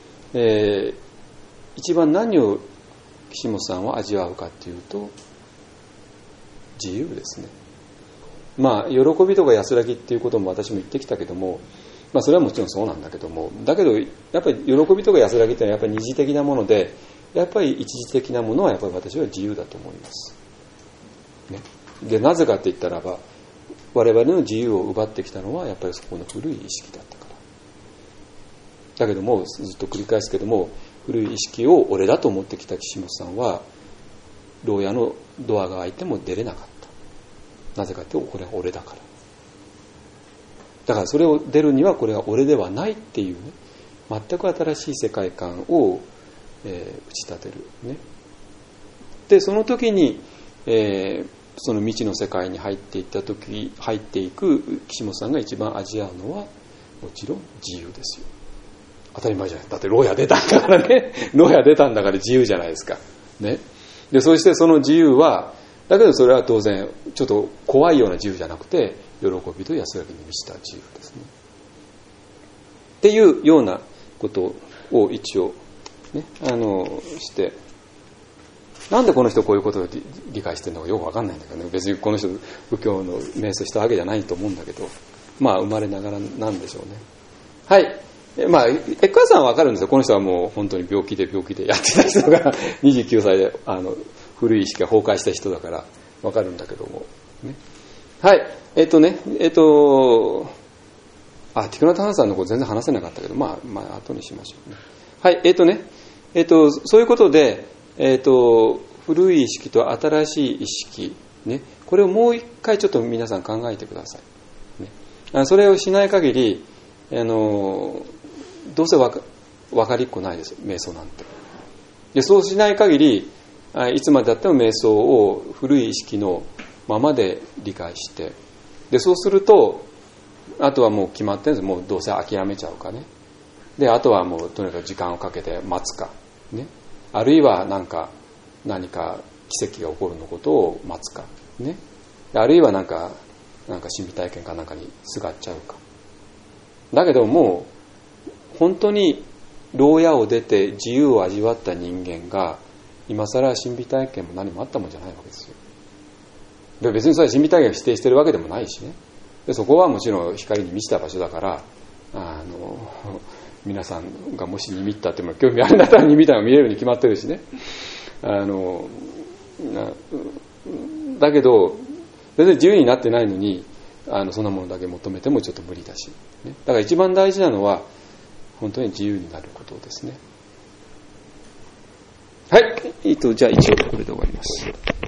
[SPEAKER 1] 一番何を岸本さんは味わうかっていうと自由ですね。喜びとか安らぎっていうことも私も言ってきたけども、それはもちろんそうなんだけども、だけどやっぱり喜びとか安らぎってのはやっぱり二次的なもので、やっぱり一時的なものはやっぱり私は自由だと思います、ね、でなぜかって言ったらば、我々の自由を奪ってきたのはやっぱりそこの古い意識だったから。だけどもずっと繰り返すけども、古い意識を俺だと思ってきた岸本さんは牢屋のドアが開いても出れなかった。なぜかってこれは俺だから。だからそれを出るにはこれは俺ではないっていうね、全く新しい世界観を、打ち立てるね。でその時に、その未知の世界に入っていく岸本さんが一番味わうのはもちろん自由ですよ。当たり前じゃない。だって牢屋出たんだからね。牢屋出たんだから自由じゃないですかね。でそしてその自由は、だけどそれは当然ちょっと怖いような自由じゃなくて、喜びと安らぎに満ちた自由ですね。っていうようなことを一応ね、して、なんでこの人こういうことを理解してるのかよく分かんないんだけどね。別にこの人仏教の瞑想したわけじゃないと思うんだけど、生まれながらなんでしょうね。はい。エッカーさんは分かるんですよ。この人はもう本当に病気でやってた人が29歳で古い意識が崩壊した人だから分かるんだけども、ね、はい。ティクナタハンさんのこと全然話せなかったけど、後にしましょうね。はい。そういうことで、古い意識と新しい意識、ね、これをもう一回ちょっと皆さん考えてください、ね、それをしない限りどうせ分かりっこないです、瞑想なんて。でそうしない限りいつまでだっても瞑想を古い意識のままで理解して、でそうするとあとはもう決まってるんです。もうどうせ諦めちゃうかね。であとはもうとにかく時間をかけて待つか、ね、あるいは何か奇跡が起こるのことを待つか、ね、あるいはなんか神秘体験かなんかにすがっちゃうか。だけどもう本当に牢屋を出て自由を味わった人間が今更神秘体験も何もあったもんじゃないわけですよ。で別にそれは神秘体験を否定してるわけでもないしね。でそこはもちろん光に満ちた場所だから、皆さんがもしニミッタって興味あるんだったらニミッタが見れるに決まってるしね。だけど全然自由になってないのにそんなものだけ求めてもちょっと無理だし、ね、だから一番大事なのは本当に自由になることですね。はい、じゃあ一応これで終わります。